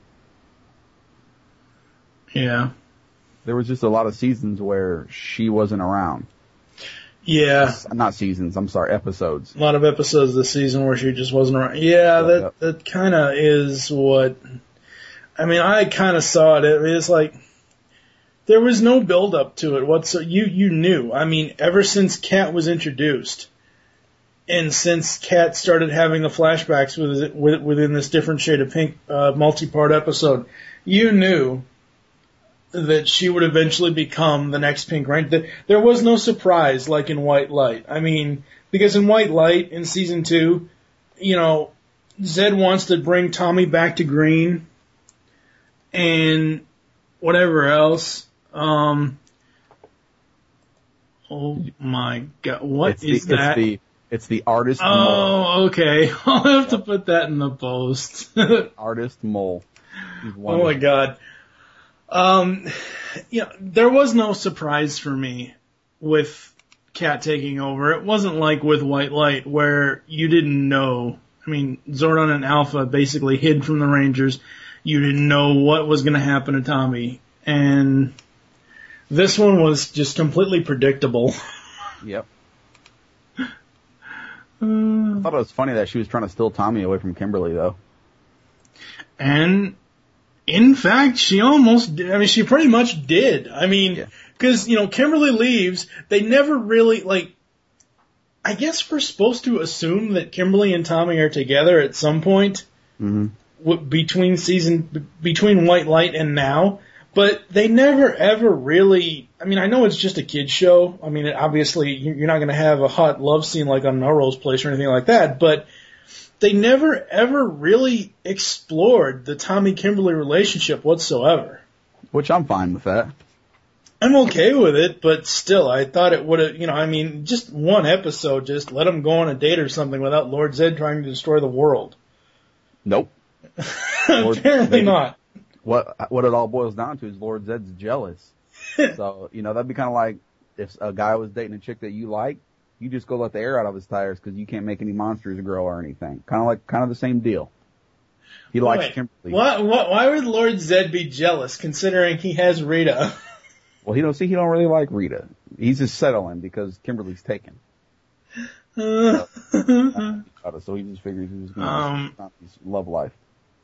Yeah. There was just a lot of seasons where she wasn't around. Yeah. Not seasons, I'm sorry, episodes. A lot of episodes this season where she just wasn't around. Yeah, that kind of is what, I kind of saw it. It was like, there was no build up to it. You knew. Ever since Kat was introduced, and since Kat started having the flashbacks within this Different Shade of Pink multi-part episode, you knew that she would eventually become the next Pink Ranger. There was no surprise like in White Light. Because in White Light, in season 2, Zed wants to bring Tommy back to green, and whatever else. Oh my god, what is that? It's the artist mole. Oh, okay. I'll have to put that in the post. Artist mole. Oh my god. There was no surprise for me with Kat taking over. It wasn't like with White Light where you didn't know. Zordon and Alpha basically hid from the Rangers. You didn't know what was going to happen to Tommy. And this one was just completely predictable. Yep. I thought it was funny that she was trying to steal Tommy away from Kimberly, though. And in fact, she almost did. She pretty much did. Because, Kimberly leaves. They never really, I guess we're supposed to assume that Kimberly and Tommy are together at some point. Mm-hmm. Between White Light and now. But they never ever really, I know it's just a kid's show. Obviously you're not going to have a hot love scene like on Melrose Place or anything like that, but they never ever really explored the Tommy-Kimberly relationship whatsoever. Which I'm fine with that. I'm okay with it, but still, I thought it would have, just one episode, just let them go on a date or something without Lord Zed trying to destroy the world. Nope. Apparently not. What it all boils down to is Lord Zed's jealous. So, that'd be kind of like if a guy was dating a chick that you like, you just go let the air out of his tires because you can't make any monsters grow or anything. Kind of the same deal. He likes Kimberly. Why would Lord Zed be jealous considering he has Rita? Well, he don't really like Rita. He's just settling because Kimberly's taken. So he just figures he's going to his love life.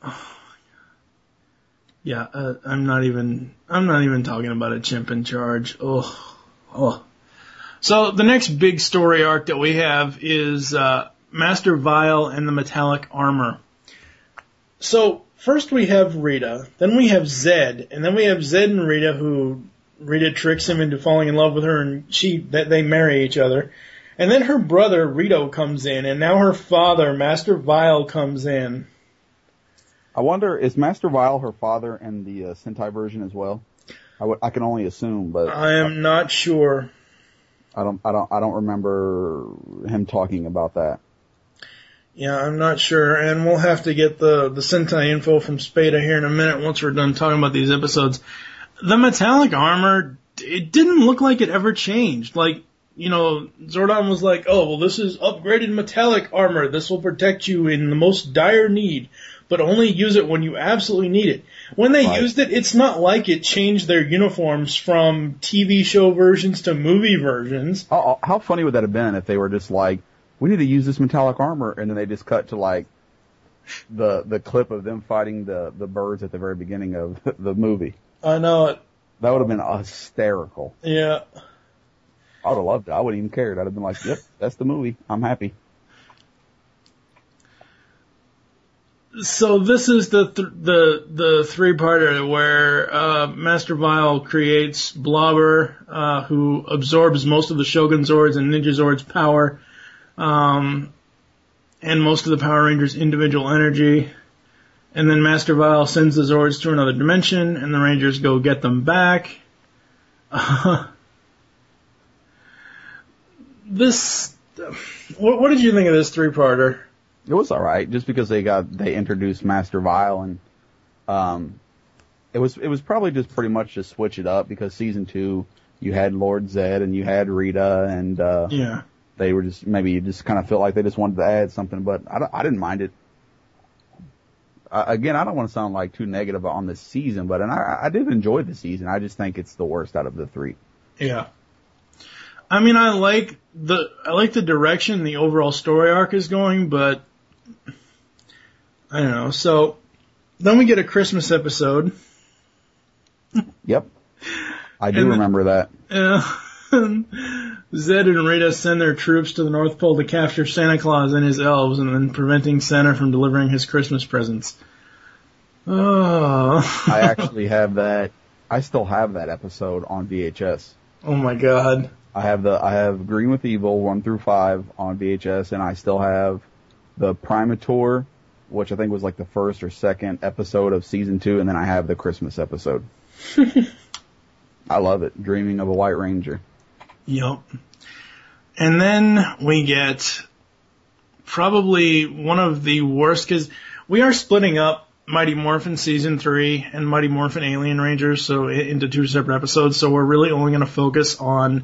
Yeah, I'm not even talking about a chimp in charge. Oh. So the next big story arc that we have is Master Vile and the Metallic Armor. So first we have Rita, then we have Zed, and then we have Zed and Rita, who Rita tricks him into falling in love with her, and they marry each other. And then her brother Rito comes in, and now her father, Master Vile, comes in. I wonder, is Master Vile her father in the Sentai version as well? I can only assume, but I am not sure. I don't remember him talking about that. Yeah, I'm not sure, and we'll have to get the Sentai info from Spada here in a minute once we're done talking about these episodes. The metallic armor, it didn't look like it ever changed. Like, Zordon was like, oh, well, this is upgraded metallic armor. This will protect you in the most dire need, but only use it when you absolutely need it. When they used it, it's not like it changed their uniforms from TV show versions to movie versions. How funny would that have been if they were just like, we need to use this metallic armor, and then they just cut to like the clip of them fighting the birds at the very beginning of the movie. I know it. That would have been hysterical. Yeah. I would have loved it. I wouldn't even cared. I'd have been like, yep, that's the movie. I'm happy. So this is the three-parter where Master Vile creates Blobber, who absorbs most of the Shogun Zords and Ninja Zords' power, and most of the Power Rangers' individual energy. And then Master Vile sends the Zords to another dimension, and the Rangers go get them back. What did you think of this three-parter? It was alright, just because they introduced Master Vile, and it was probably just pretty much to switch it up, because season 2 you had Lord Zed and you had Rita, and they were just, maybe you just kind of felt like they just wanted to add something, but I didn't mind it. Again, I don't want to sound like too negative on this season, but I did enjoy the season. I just think it's the worst out of the 3. Yeah. I mean, I like the direction the overall story arc is going, but I don't know. So then we get a Christmas episode. Yep. I do remember that. Zed and Rita send their troops to the North Pole to capture Santa Claus and his elves, and then preventing Santa from delivering his Christmas presents. Oh. I actually have that. I still have that episode on VHS. Oh my God. I have Green with Evil 1 through 5 on VHS, and I still have the Primator, which I think was like the first or second episode of season 2, and then I have the Christmas episode. I love it. Dreaming of a White Ranger. Yep. And then we get probably one of the worst, because we are splitting up Mighty Morphin Season 3 and Mighty Morphin Alien Rangers so into 2 separate episodes, so we're really only going to focus on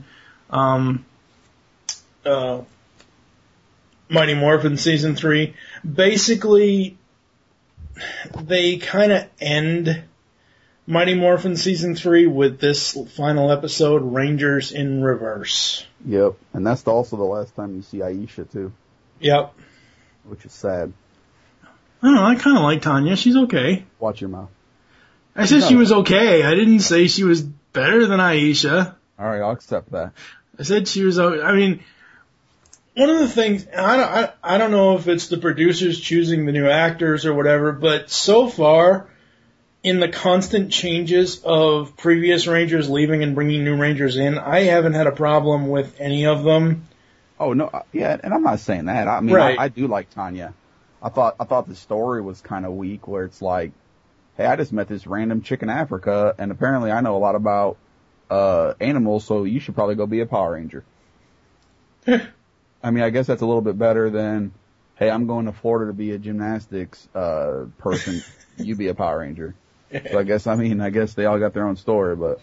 Mighty Morphin Season 3. Basically, they kind of end Mighty Morphin Season 3 with this final episode, Rangers in Reverse. Yep, and that's also the last time you see Aisha, too. Yep. Which is sad. I don't know, I kind of like Tanya. She's okay. Watch your mouth. I said she was okay. I didn't say she was better than Aisha. All right, I'll accept that. I said she was okay. I mean, one of the things, I don't know if it's the producers choosing the new actors or whatever, but so far, in the constant changes of previous Rangers leaving and bringing new Rangers in, I haven't had a problem with any of them. Oh, no, yeah, and I'm not saying that. I mean, right. I do like Tanya. I thought the story was kind of weak, where it's like, hey, I just met this random chick in Africa, and apparently I know a lot about animals, so you should probably go be a Power Ranger. I mean, I guess that's a little bit better than, hey, I'm going to Florida to be a gymnastics person. You be a Power Ranger. So I guess they all got their own story, but.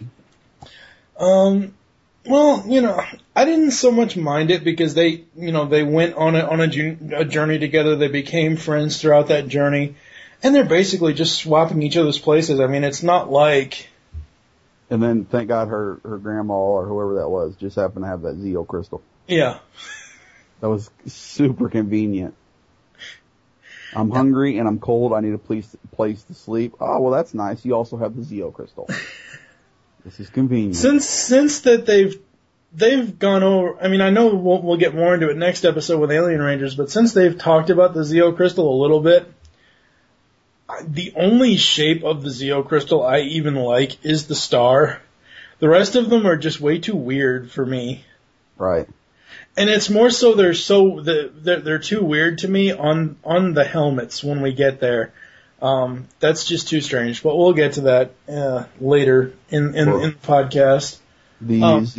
Well, I didn't so much mind it because they went on a journey together. They became friends throughout that journey, and they're basically just swapping each other's places. I mean, it's not like. And then, thank God, her grandma or whoever that was just happened to have that Zeo crystal. Yeah. That was super convenient. I'm hungry and I'm cold. I need a place to sleep. Oh, well, that's nice. You also have the Zeo crystal. This is convenient. Since that they've gone over. I mean, I know we'll get more into it next episode with Alien Rangers, but since they've talked about the Zeo crystal a little bit, the only shape of the Zeo crystal I even like is the star. The rest of them are just way too weird for me. Right. And it's more so they're too weird to me on the helmets when we get there. That's just too strange. But we'll get to that later in the podcast. The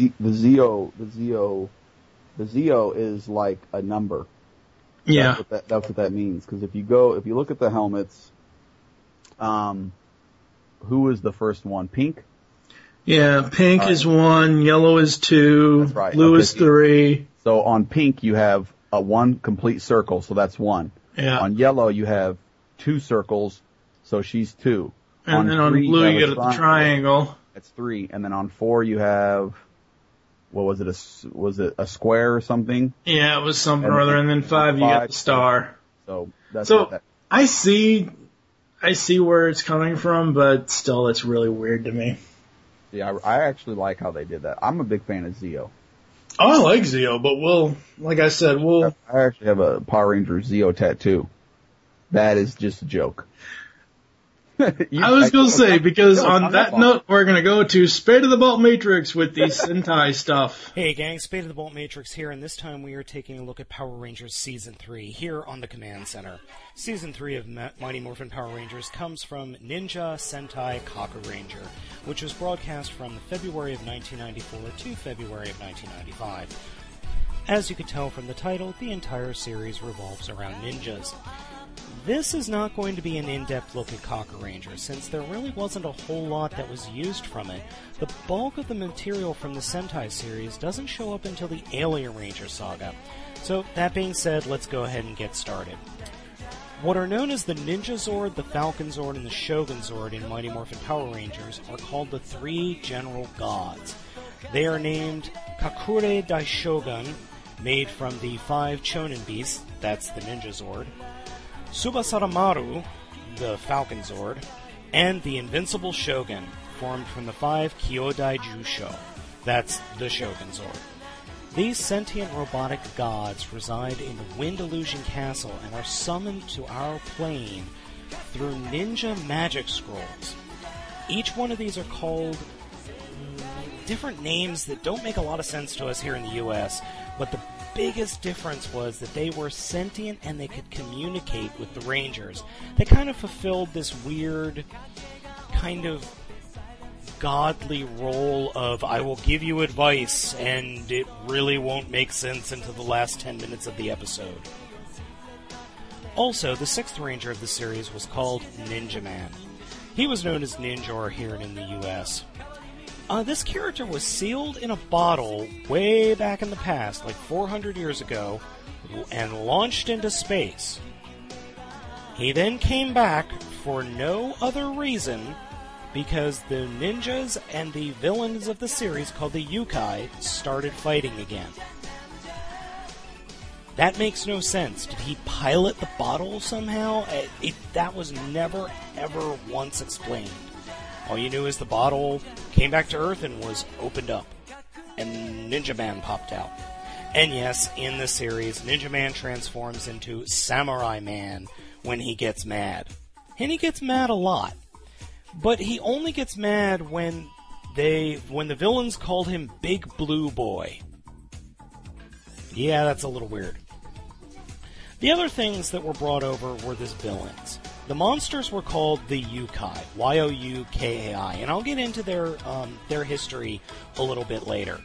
Zeo is like a number. Yeah. That's what that means. Because if you look at the helmets, who is the first one? Pink? Yeah, pink is 1, yellow is 2, right. Blue is 3. So on pink you have a 1 complete circle, so that's 1. Yeah. On yellow you have 2 circles, so she's 2. And then on blue you get a triangle. That's 3. And then on 4 you have, what was it? Was it a square or something? Yeah, it was something or other. And then 5 you get the star. So that's I see where it's coming from, but still, it's really weird to me. Yeah, I actually like how they did that. I'm a big fan of Zeo. Oh, I like Zeo, but like I said, I actually have a Power Ranger Zeo tattoo. That is just a joke. I was going to say, because on that note, we're going to go to Spade of the Bolt Matrix with the Sentai stuff. Hey gang, Spade of the Bolt Matrix here, and this time we are taking a look at Power Rangers Season 3 here on the Command Center. Season 3 of Mighty Morphin Power Rangers comes from Ninja Sentai Kaku Ranger, which was broadcast from February of 1994 to February of 1995. As you could tell from the title, the entire series revolves around ninjas. This is not going to be an in-depth look at Kaku Ranger, since there really wasn't a whole lot that was used from it. The bulk of the material from the Sentai series doesn't show up until the Alien Ranger saga. So, that being said, let's go ahead and get started. What are known as the Ninja Zord, the Falcon Zord, and the Shogun Zord in Mighty Morphin Power Rangers are called the 3 General Gods. They are named Kakure Daishogun, made from the 5 Chonin Beasts, that's the Ninja Zord, Subasaramaru, the Falcon Zord, and the Invincible Shogun, formed from the 5 Kyodai Jusho, that's the Shogun Zord. These sentient robotic gods reside in the Wind Illusion Castle and are summoned to our plane through ninja magic scrolls. Each one of these are called different names that don't make a lot of sense to us here in the US, but the biggest difference was that they were sentient and they could communicate with the Rangers. They kind of fulfilled this weird kind of godly role of, I will give you advice, and it really won't make sense until the last 10 minutes of the episode. Also, the 6th Ranger of the series was called Ninja Man. He was known as Ninjor here in the US. This character was sealed in a bottle way back in the past, like 400 years ago, and launched into space. He then came back for no other reason because the ninjas and the villains of the series, called the Yukai, started fighting again. That makes no sense. Did he pilot the bottle somehow? That was never, ever once explained. All you knew is the bottle came back to Earth and was opened up, and Ninja Man popped out. And yes, in the series, Ninja Man transforms into Samurai Man when he gets mad. And he gets mad a lot. But he only gets mad when the villains called him Big Blue Boy. Yeah, that's a little weird. The other things that were brought over were the villains. The monsters were called the Yukai, Y-O-U-K-A-I, and I'll get into their history a little bit later.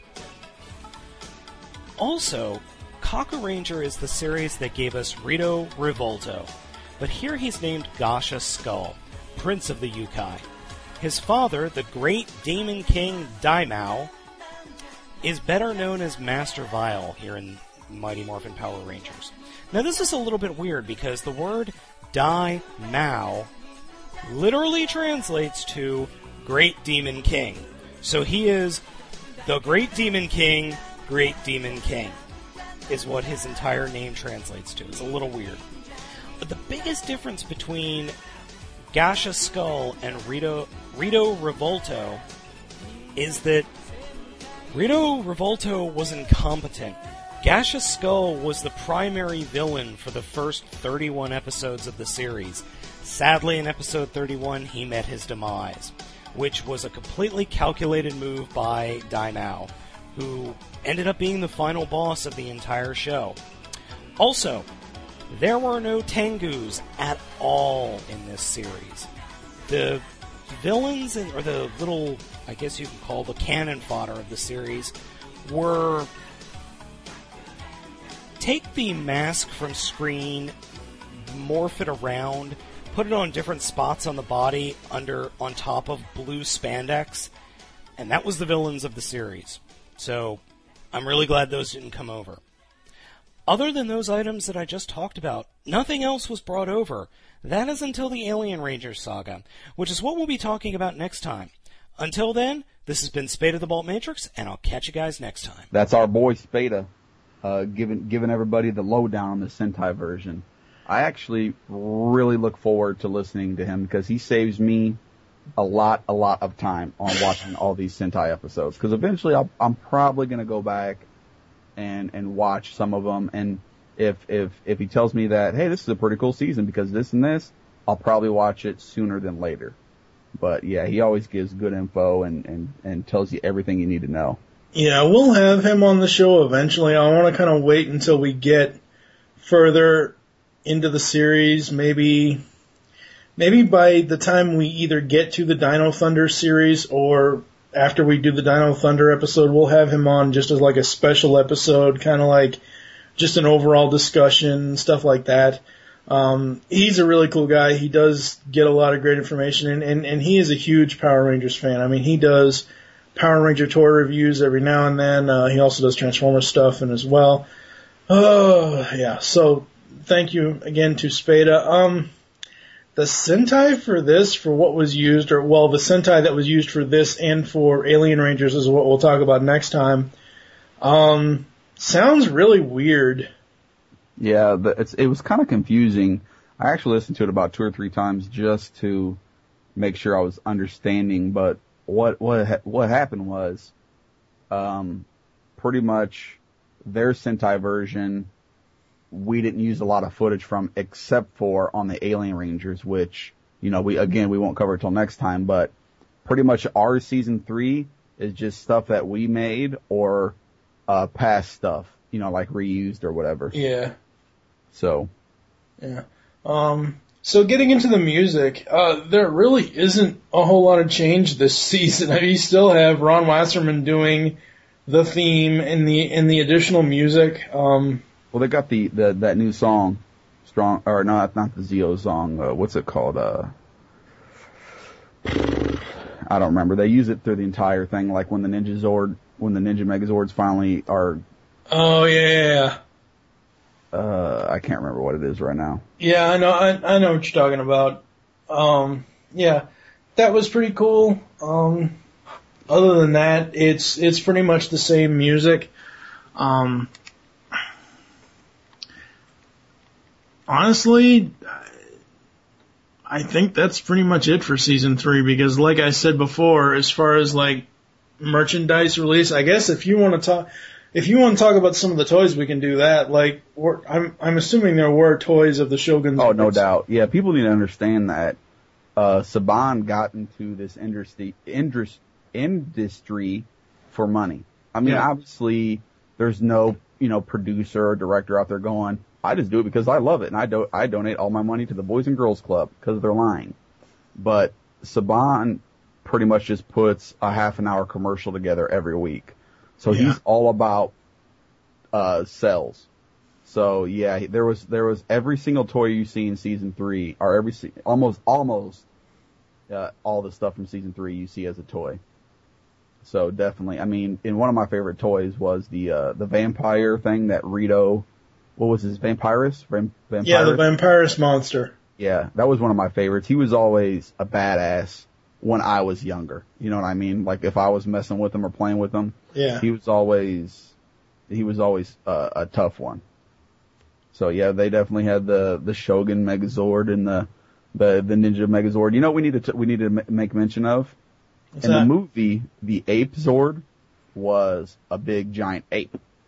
Also, Kaku Ranger is the series that gave us Rito Revolto, but here he's named Gasha Skull, Prince of the Yukai. His father, the Great Demon King Daimao, is better known as Master Vile here in Mighty Morphin Power Rangers. Now this is a little bit weird because the word Daimao literally translates to Great Demon King. So he is the Great Demon King, Great Demon King, is what his entire name translates to. It's a little weird. But the biggest difference between Gasha Skull and Rito Revolto is that Rito Revolto was incompetent. Gaseous Skull was the primary villain for the first 31 episodes of the series. Sadly, in episode 31, he met his demise, which was a completely calculated move by Daimao, who ended up being the final boss of the entire show. Also, there were no Tengus at all in this series. The villains, or the little, I guess you could call the cannon fodder of the series, were... Take the mask from Screen, morph it around, put it on different spots on the body on top of blue spandex, and that was the villains of the series. So, I'm really glad those didn't come over. Other than those items that I just talked about, nothing else was brought over. That is until the Alien Rangers saga, which is what we'll be talking about next time. Until then, this has been Spada the Bolt Matrix, and I'll catch you guys next time. That's our boy Spada, giving everybody the lowdown on the Sentai version. I actually really look forward to listening to him because he saves me a lot of time on watching all these Sentai episodes. Because eventually I'm probably going to go back and watch some of them. And if he tells me that, hey, this is a pretty cool season because this and this, I'll probably watch it sooner than later. But yeah, he always gives good info and tells you everything you need to know. Yeah, we'll have him on the show eventually. I want to kind of wait until we get further into the series. Maybe by the time we either get to the Dino Thunder series or after we do the Dino Thunder episode, we'll have him on just as like a special episode, kind of like just an overall discussion, stuff like that. He's a really cool guy. He does get a lot of great information, and he is a huge Power Rangers fan. I mean, he does Power Ranger toy reviews every now and then. He also does Transformers stuff and as well. Oh, yeah. So thank you again to Spada. The Sentai for this, for what was used, the Sentai that was used for this and for Alien Rangers is what we'll talk about next time. Sounds really weird. Yeah, it was kind of confusing. I actually listened to it about 2 or 3 times just to make sure I was understanding, but what happened was, pretty much their Sentai version, we didn't use a lot of footage from except for on the Alien Rangers, which, we won't cover till next time, but pretty much our season 3 is just stuff that we made or, past stuff, like reused or whatever. Yeah. So. Yeah. So getting into the music, there really isn't a whole lot of change this season. I mean, you still have Ron Wasserman doing the theme and the additional music. Well, they got that new song, Strong, or no, not the Zeo song. What's it called? I don't remember. They use it through the entire thing, like when the Ninja Megazords finally are. Oh yeah. I can't remember what it is right now. Yeah, I know what you're talking about. Yeah, that was pretty cool. Other than that, it's pretty much the same music. Honestly, I think that's pretty much it for season 3 because, like I said before, as far as like merchandise release, I guess if you want to talk about some of the toys, we can do that. Like, I'm assuming there were toys of the Shogun's. Oh, no doubt. Yeah, people need to understand that Saban got into this industry for money. I mean, obviously, there's no producer or director out there going, I just do it because I love it, and I donate all my money to the Boys and Girls Club because of their line. But Saban pretty much just puts a half an hour commercial together every week. So he's all about sales. So yeah, there was every single toy you see in season 3, or almost all the stuff from season 3 you see as a toy. So definitely, I mean, and one of my favorite toys was the vampire thing that Rito, what was his Vampirus? Yeah, the Vampirus monster. Yeah, that was one of my favorites. He was always a badass when I was younger. You know what I mean? Like if I was messing with him or playing with him, he was always a tough one. So yeah, they definitely had the Shogun Megazord and the Ninja Megazord. You know what we need to make mention of? The movie, the Ape Zord was a big giant ape.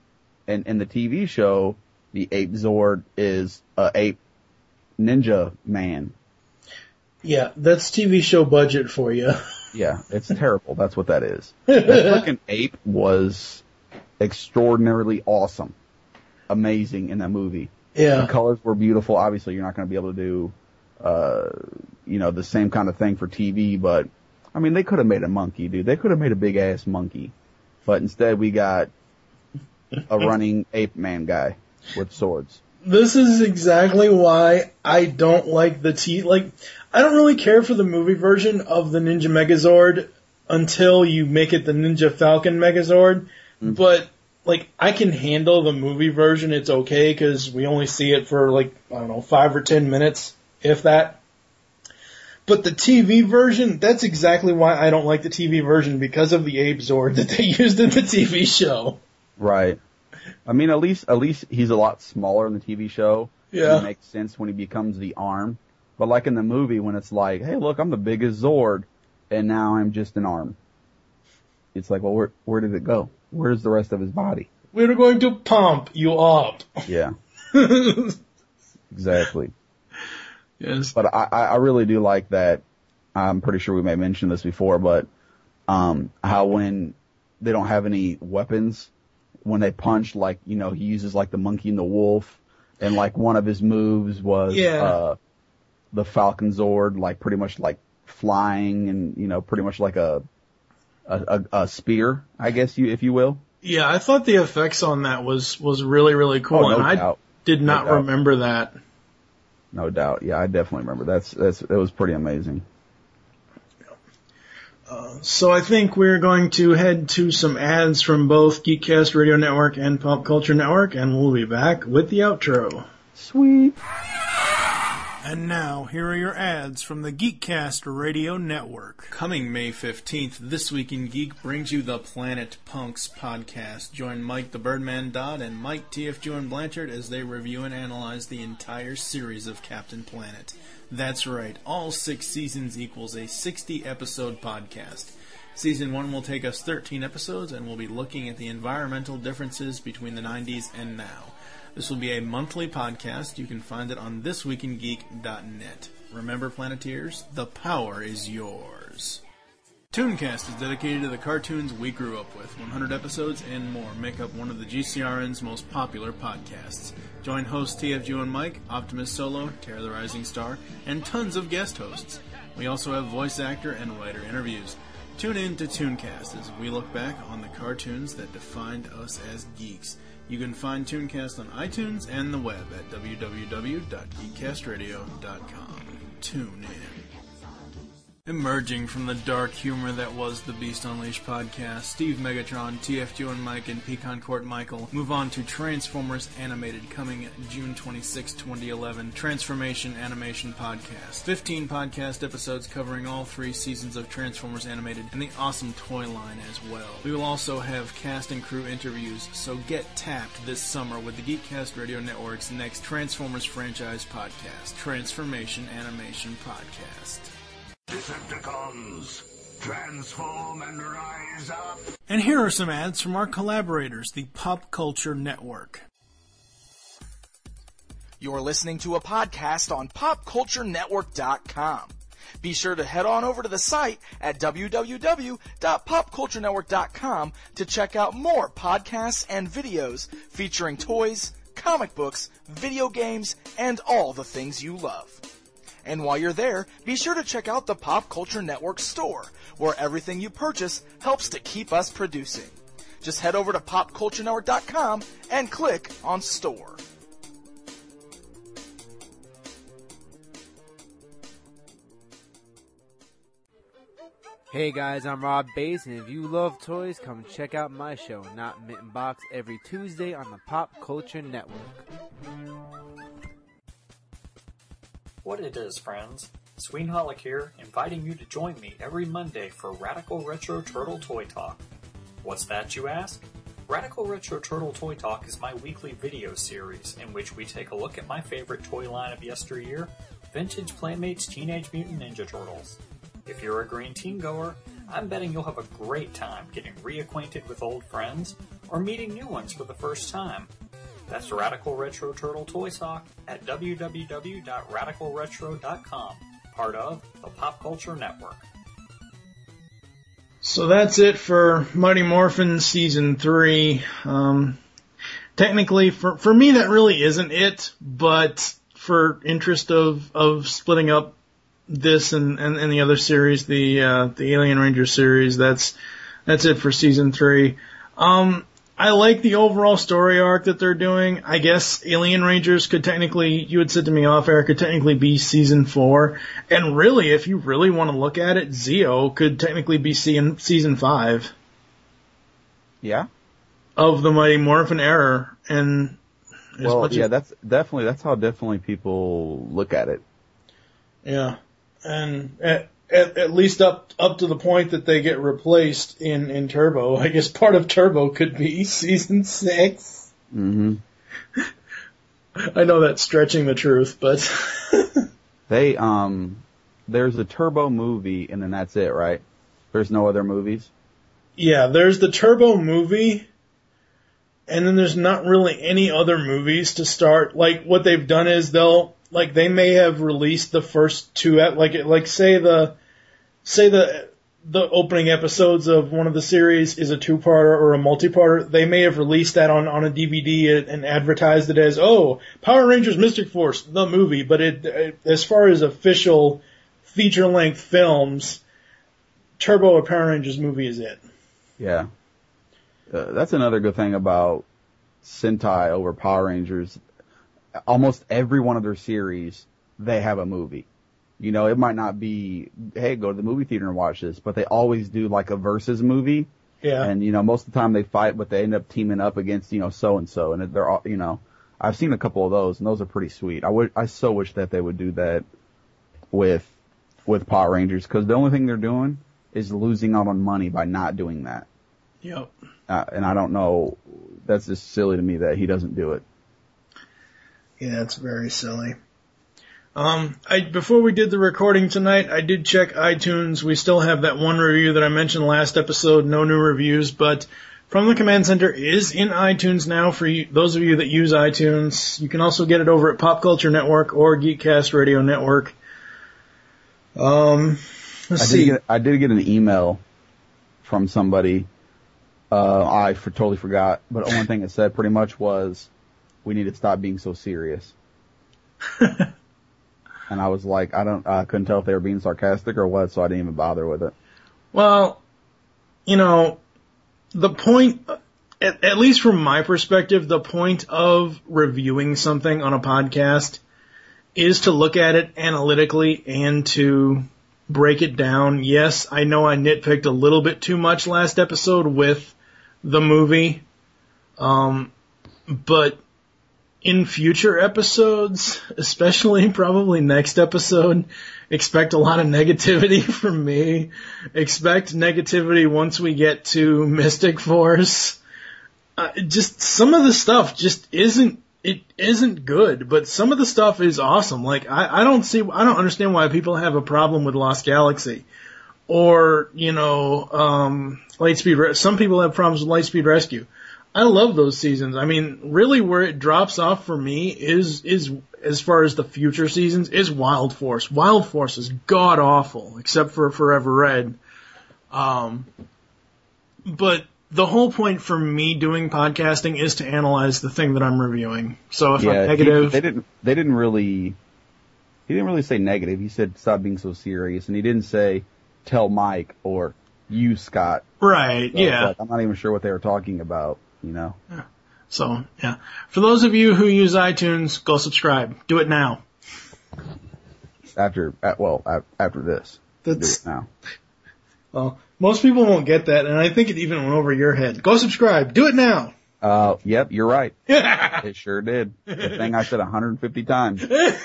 And in the TV show, the Ape Zord is a ape ninja man. Yeah, that's TV show budget for you. Yeah, it's terrible. That's what that is. That freaking ape was extraordinarily awesome. Amazing in that movie. Yeah. The colors were beautiful. Obviously, you're not going to be able to do, the same kind of thing for TV, but, I mean, they could have made a monkey, dude. They could have made a big-ass monkey. But instead, we got a running ape man guy with swords. This is exactly why I don't like I don't really care for the movie version of the Ninja Megazord until you make it the Ninja Falcon Megazord. Mm-hmm. But, I can handle the movie version. It's okay because we only see it for, 5 or 10 minutes, if that. But the TV version, that's exactly why I don't like the TV version, because of the Ape Zord that they used in the TV show. Right. I mean, at least he's a lot smaller in the TV show. Yeah. It makes sense when he becomes the arm. But like in the movie, when it's like, hey, look, I'm the biggest Zord, and now I'm just an arm. It's like, well, where did it go? Where's the rest of his body? We're going to pump you up. Yeah. Exactly. Yes. But I really do like that. I'm pretty sure we may have mentioned this before, but how when they don't have any weapons, when they punch, he uses the monkey and the wolf, and one of his moves was the Falcon Zord, pretty much flying and pretty much like a spear, I guess if you will. Yeah, I thought the effects on that was really, really cool, and I did not remember that. No doubt. Yeah, I definitely remember. It was pretty amazing. So I think we're going to head to some ads from both Geekcast Radio Network and Pop Culture Network, and we'll be back with the outro. Sweet. And now, here are your ads from the Geekcast Radio Network. Coming May 15th, This Week in Geek brings you the Planet Punks podcast. Join Mike the Birdman Dodd and Mike TFG and Blanchard as they review and analyze the entire series of Captain Planet. That's right, all 6 seasons equals a 60-episode podcast. Season 1 will take us 13 episodes, and we'll be looking at the environmental differences between the 90s and now. This will be a monthly podcast. You can find it on thisweekingeek.net. Remember, Planeteers, the power is yours. Tooncast is dedicated to the cartoons we grew up with. 100 episodes and more make up one of the GCRN's most popular podcasts. Join hosts TFG and Mike, Optimus Solo, Terra the Rising Star, and tons of guest hosts. We also have voice actor and writer interviews. Tune in to Tooncast as we look back on the cartoons that defined us as geeks. You can find Tooncast on iTunes and the web at www.geekcastradio.com. Tune in. Emerging from the dark humor that was the Beast Unleashed podcast, Steve Megatron, TFG and Mike, and Pecan Court Michael move on to Transformers Animated, coming June 26, 2011, Transformation Animation Podcast. 15 podcast episodes covering all 3 seasons of Transformers Animated and the awesome toy line as well. We will also have cast and crew interviews, so get tapped this summer with the Geekcast Radio Network's next Transformers franchise podcast, Transformation Animation Podcast. Decepticons, transform and rise up. And here are some ads from our collaborators, the Pop Culture Network. You're listening to a podcast on PopCultureNetwork.com. Be sure to head on over to the site at www.PopCultureNetwork.com to check out more podcasts and videos featuring toys, comic books, video games, and all the things you love. And while you're there, be sure to check out the Pop Culture Network store, where everything you purchase helps to keep us producing. Just head over to PopCultureNetwork.com and click on Store. Hey guys, I'm Rob Bass, and if you love toys, come check out my show, Not Mitten Box, every Tuesday on the Pop Culture Network. What it is, friends. Sweenholic here, inviting you to join me every Monday for Radical Retro Turtle Toy Talk. What's that, you ask? Radical Retro Turtle Toy Talk is my weekly video series in which we take a look at my favorite toy line of yesteryear, Vintage Playmates Teenage Mutant Ninja Turtles. If you're a green teen goer, I'm betting you'll have a great time getting reacquainted with old friends or meeting new ones for the first time. That's Radical Retro Turtle Toy Talk at www.radicalretro.com, part of the Pop Culture Network. So that's it for Mighty Morphin Season 3. Technically, for me, that really isn't it, but for interest of splitting up this and the other series, the Alien Ranger series, that's it for Season 3. I like the overall story arc that they're doing. I guess Alien Rangers could technically, you had said to me off air, could technically be Season 4. And really, if you really want to look at it, Zeo could technically be Season 5. Yeah? Of the Mighty Morphin era. And that's how definitely people look at it. Yeah. And at least up to the point that they get replaced in Turbo. I guess part of Turbo could be Season 6. Mm-hmm. I know that's stretching the truth, but there's a Turbo movie and then that's it, right? There's no other movies? Yeah, there's the Turbo movie, and then there's not really any other movies to start. Like, what they've done is they may have released the first two, say the opening episodes of one of the series is a two-parter or a multi-parter. They may have released that on a DVD and advertised it as, Power Rangers Mystic Force, the movie. But as far as official feature-length films, Turbo or Power Rangers movie is it. Yeah. That's another good thing about Sentai over Power Rangers. Almost every one of their series, they have a movie. You know, it might not be, hey, go to the movie theater and watch this, but they always do like a versus movie. Yeah. And, most of the time they fight, but they end up teaming up against, so-and-so. And they're all, I've seen a couple of those, and those are pretty sweet. I so wish that they would do that with Power Rangers, because the only thing they're doing is losing out on money by not doing that. Yep. And I don't know, that's just silly to me that he doesn't do it. Yeah, it's very silly. Before we did the recording tonight, I did check iTunes. We still have that one review that I mentioned last episode, no new reviews, but From the Command Center is in iTunes now for those of you that use iTunes. You can also get it over at Pop Culture Network or Geekcast Radio Network. Let's see. I did get an email from somebody. I totally forgot, but one thing it said pretty much was, we need to stop being so serious. And I was like, I couldn't tell if they were being sarcastic or what, so I didn't even bother with it. Well, the point, at least from my perspective, the point of reviewing something on a podcast is to look at it analytically and to break it down. Yes, I know I nitpicked a little bit too much last episode with the movie, but in future episodes, especially probably next episode, expect a lot of negativity from me. Expect negativity once we get to Mystic Force. Just some of the stuff just isn't good, but some of the stuff is awesome. Like, I don't understand why people have a problem with Lost Galaxy. Or, Lightspeed, some people have problems with Lightspeed Rescue. I love those seasons. I mean, really where it drops off for me is as far as the future seasons, is Wild Force. Wild Force is god awful, except for Forever Red. But the whole point for me doing podcasting is to analyze the thing that I'm reviewing. So if I'm negative, he didn't really say negative. He said stop being so serious, and he didn't say tell Mike or you, Scott. Right? So yeah. I'm not even sure what they were talking about. Yeah. So, yeah. For those of you who use iTunes, go subscribe. Do it now. After this. Do it now. Well, most people won't get that, and I think it even went over your head. Go subscribe. Do it now. Yep, you're right. It sure did. The thing I said 150 times.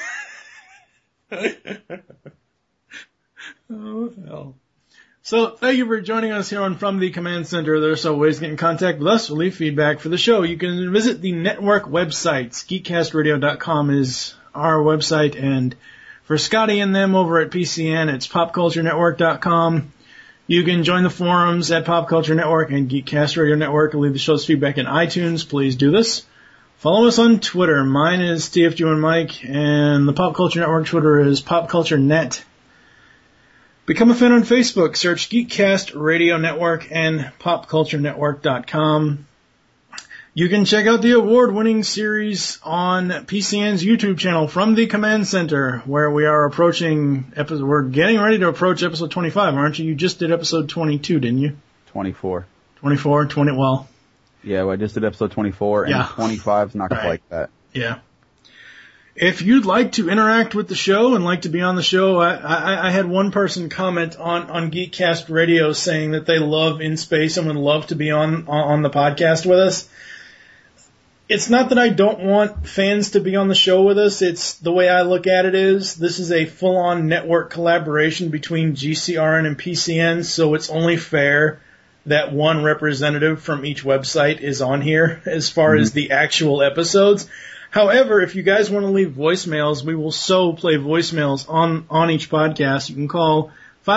Oh, hell. So, thank you for joining us here on From the Command Center. There are several ways to get in contact with us or leave feedback for the show. You can visit the network websites. GeekCastRadio.com is our website, and for Scotty and them over at PCN, it's PopCultureNetwork.com. You can join the forums at Pop Culture Network and Geekcast Radio Network and leave the show's feedback in iTunes. Please do this. Follow us on Twitter. Mine is TFG and Mike, and the Pop Culture Network Twitter is PopCultureNet. Become a fan on Facebook. Search Geekcast Radio Network and PopCultureNetwork.com. You can check out the award-winning series on PCN's YouTube channel, From the Command Center, where we are we're getting ready to approach episode 25, aren't you? You just did episode 22, didn't you? 24. 24, well. Yeah, well, I just did episode 24, and 25 is not quite like that. Yeah. If you'd like to interact with the show and like to be on the show, I had one person comment on Geekcast Radio saying that they love In Space and would love to be on the podcast with us. It's not that I don't want fans to be on the show with us. It's the way I look at it is this is a full-on network collaboration between GCRN and PCN, so it's only fair that one representative from each website is on here as far as the actual episodes. However, if you guys want to leave voicemails, we will play voicemails on each podcast. You can call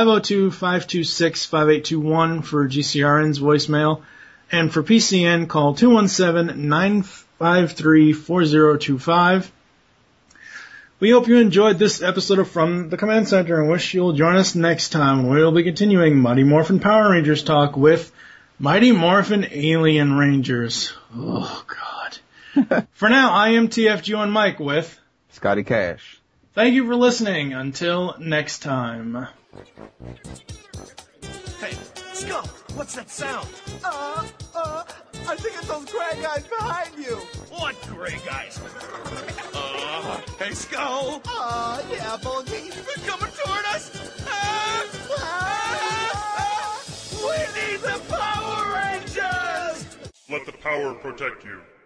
502-526-5821 for GCRN's voicemail. And for PCN, call 217-953-4025. We hope you enjoyed this episode of From the Command Center and wish you'll join us next time when we'll be continuing Mighty Morphin Power Rangers talk with Mighty Morphin Alien Rangers. Oh, God. For now, I am TFG Mike with Scotty Cash. Thank you for listening. Until next time. Hey, Skull, what's that sound? I think it's those gray guys behind you. What gray guys? Hey, Skull. Yeah, Bulgy. They're coming toward us. We need the Power Rangers! Let the power protect you.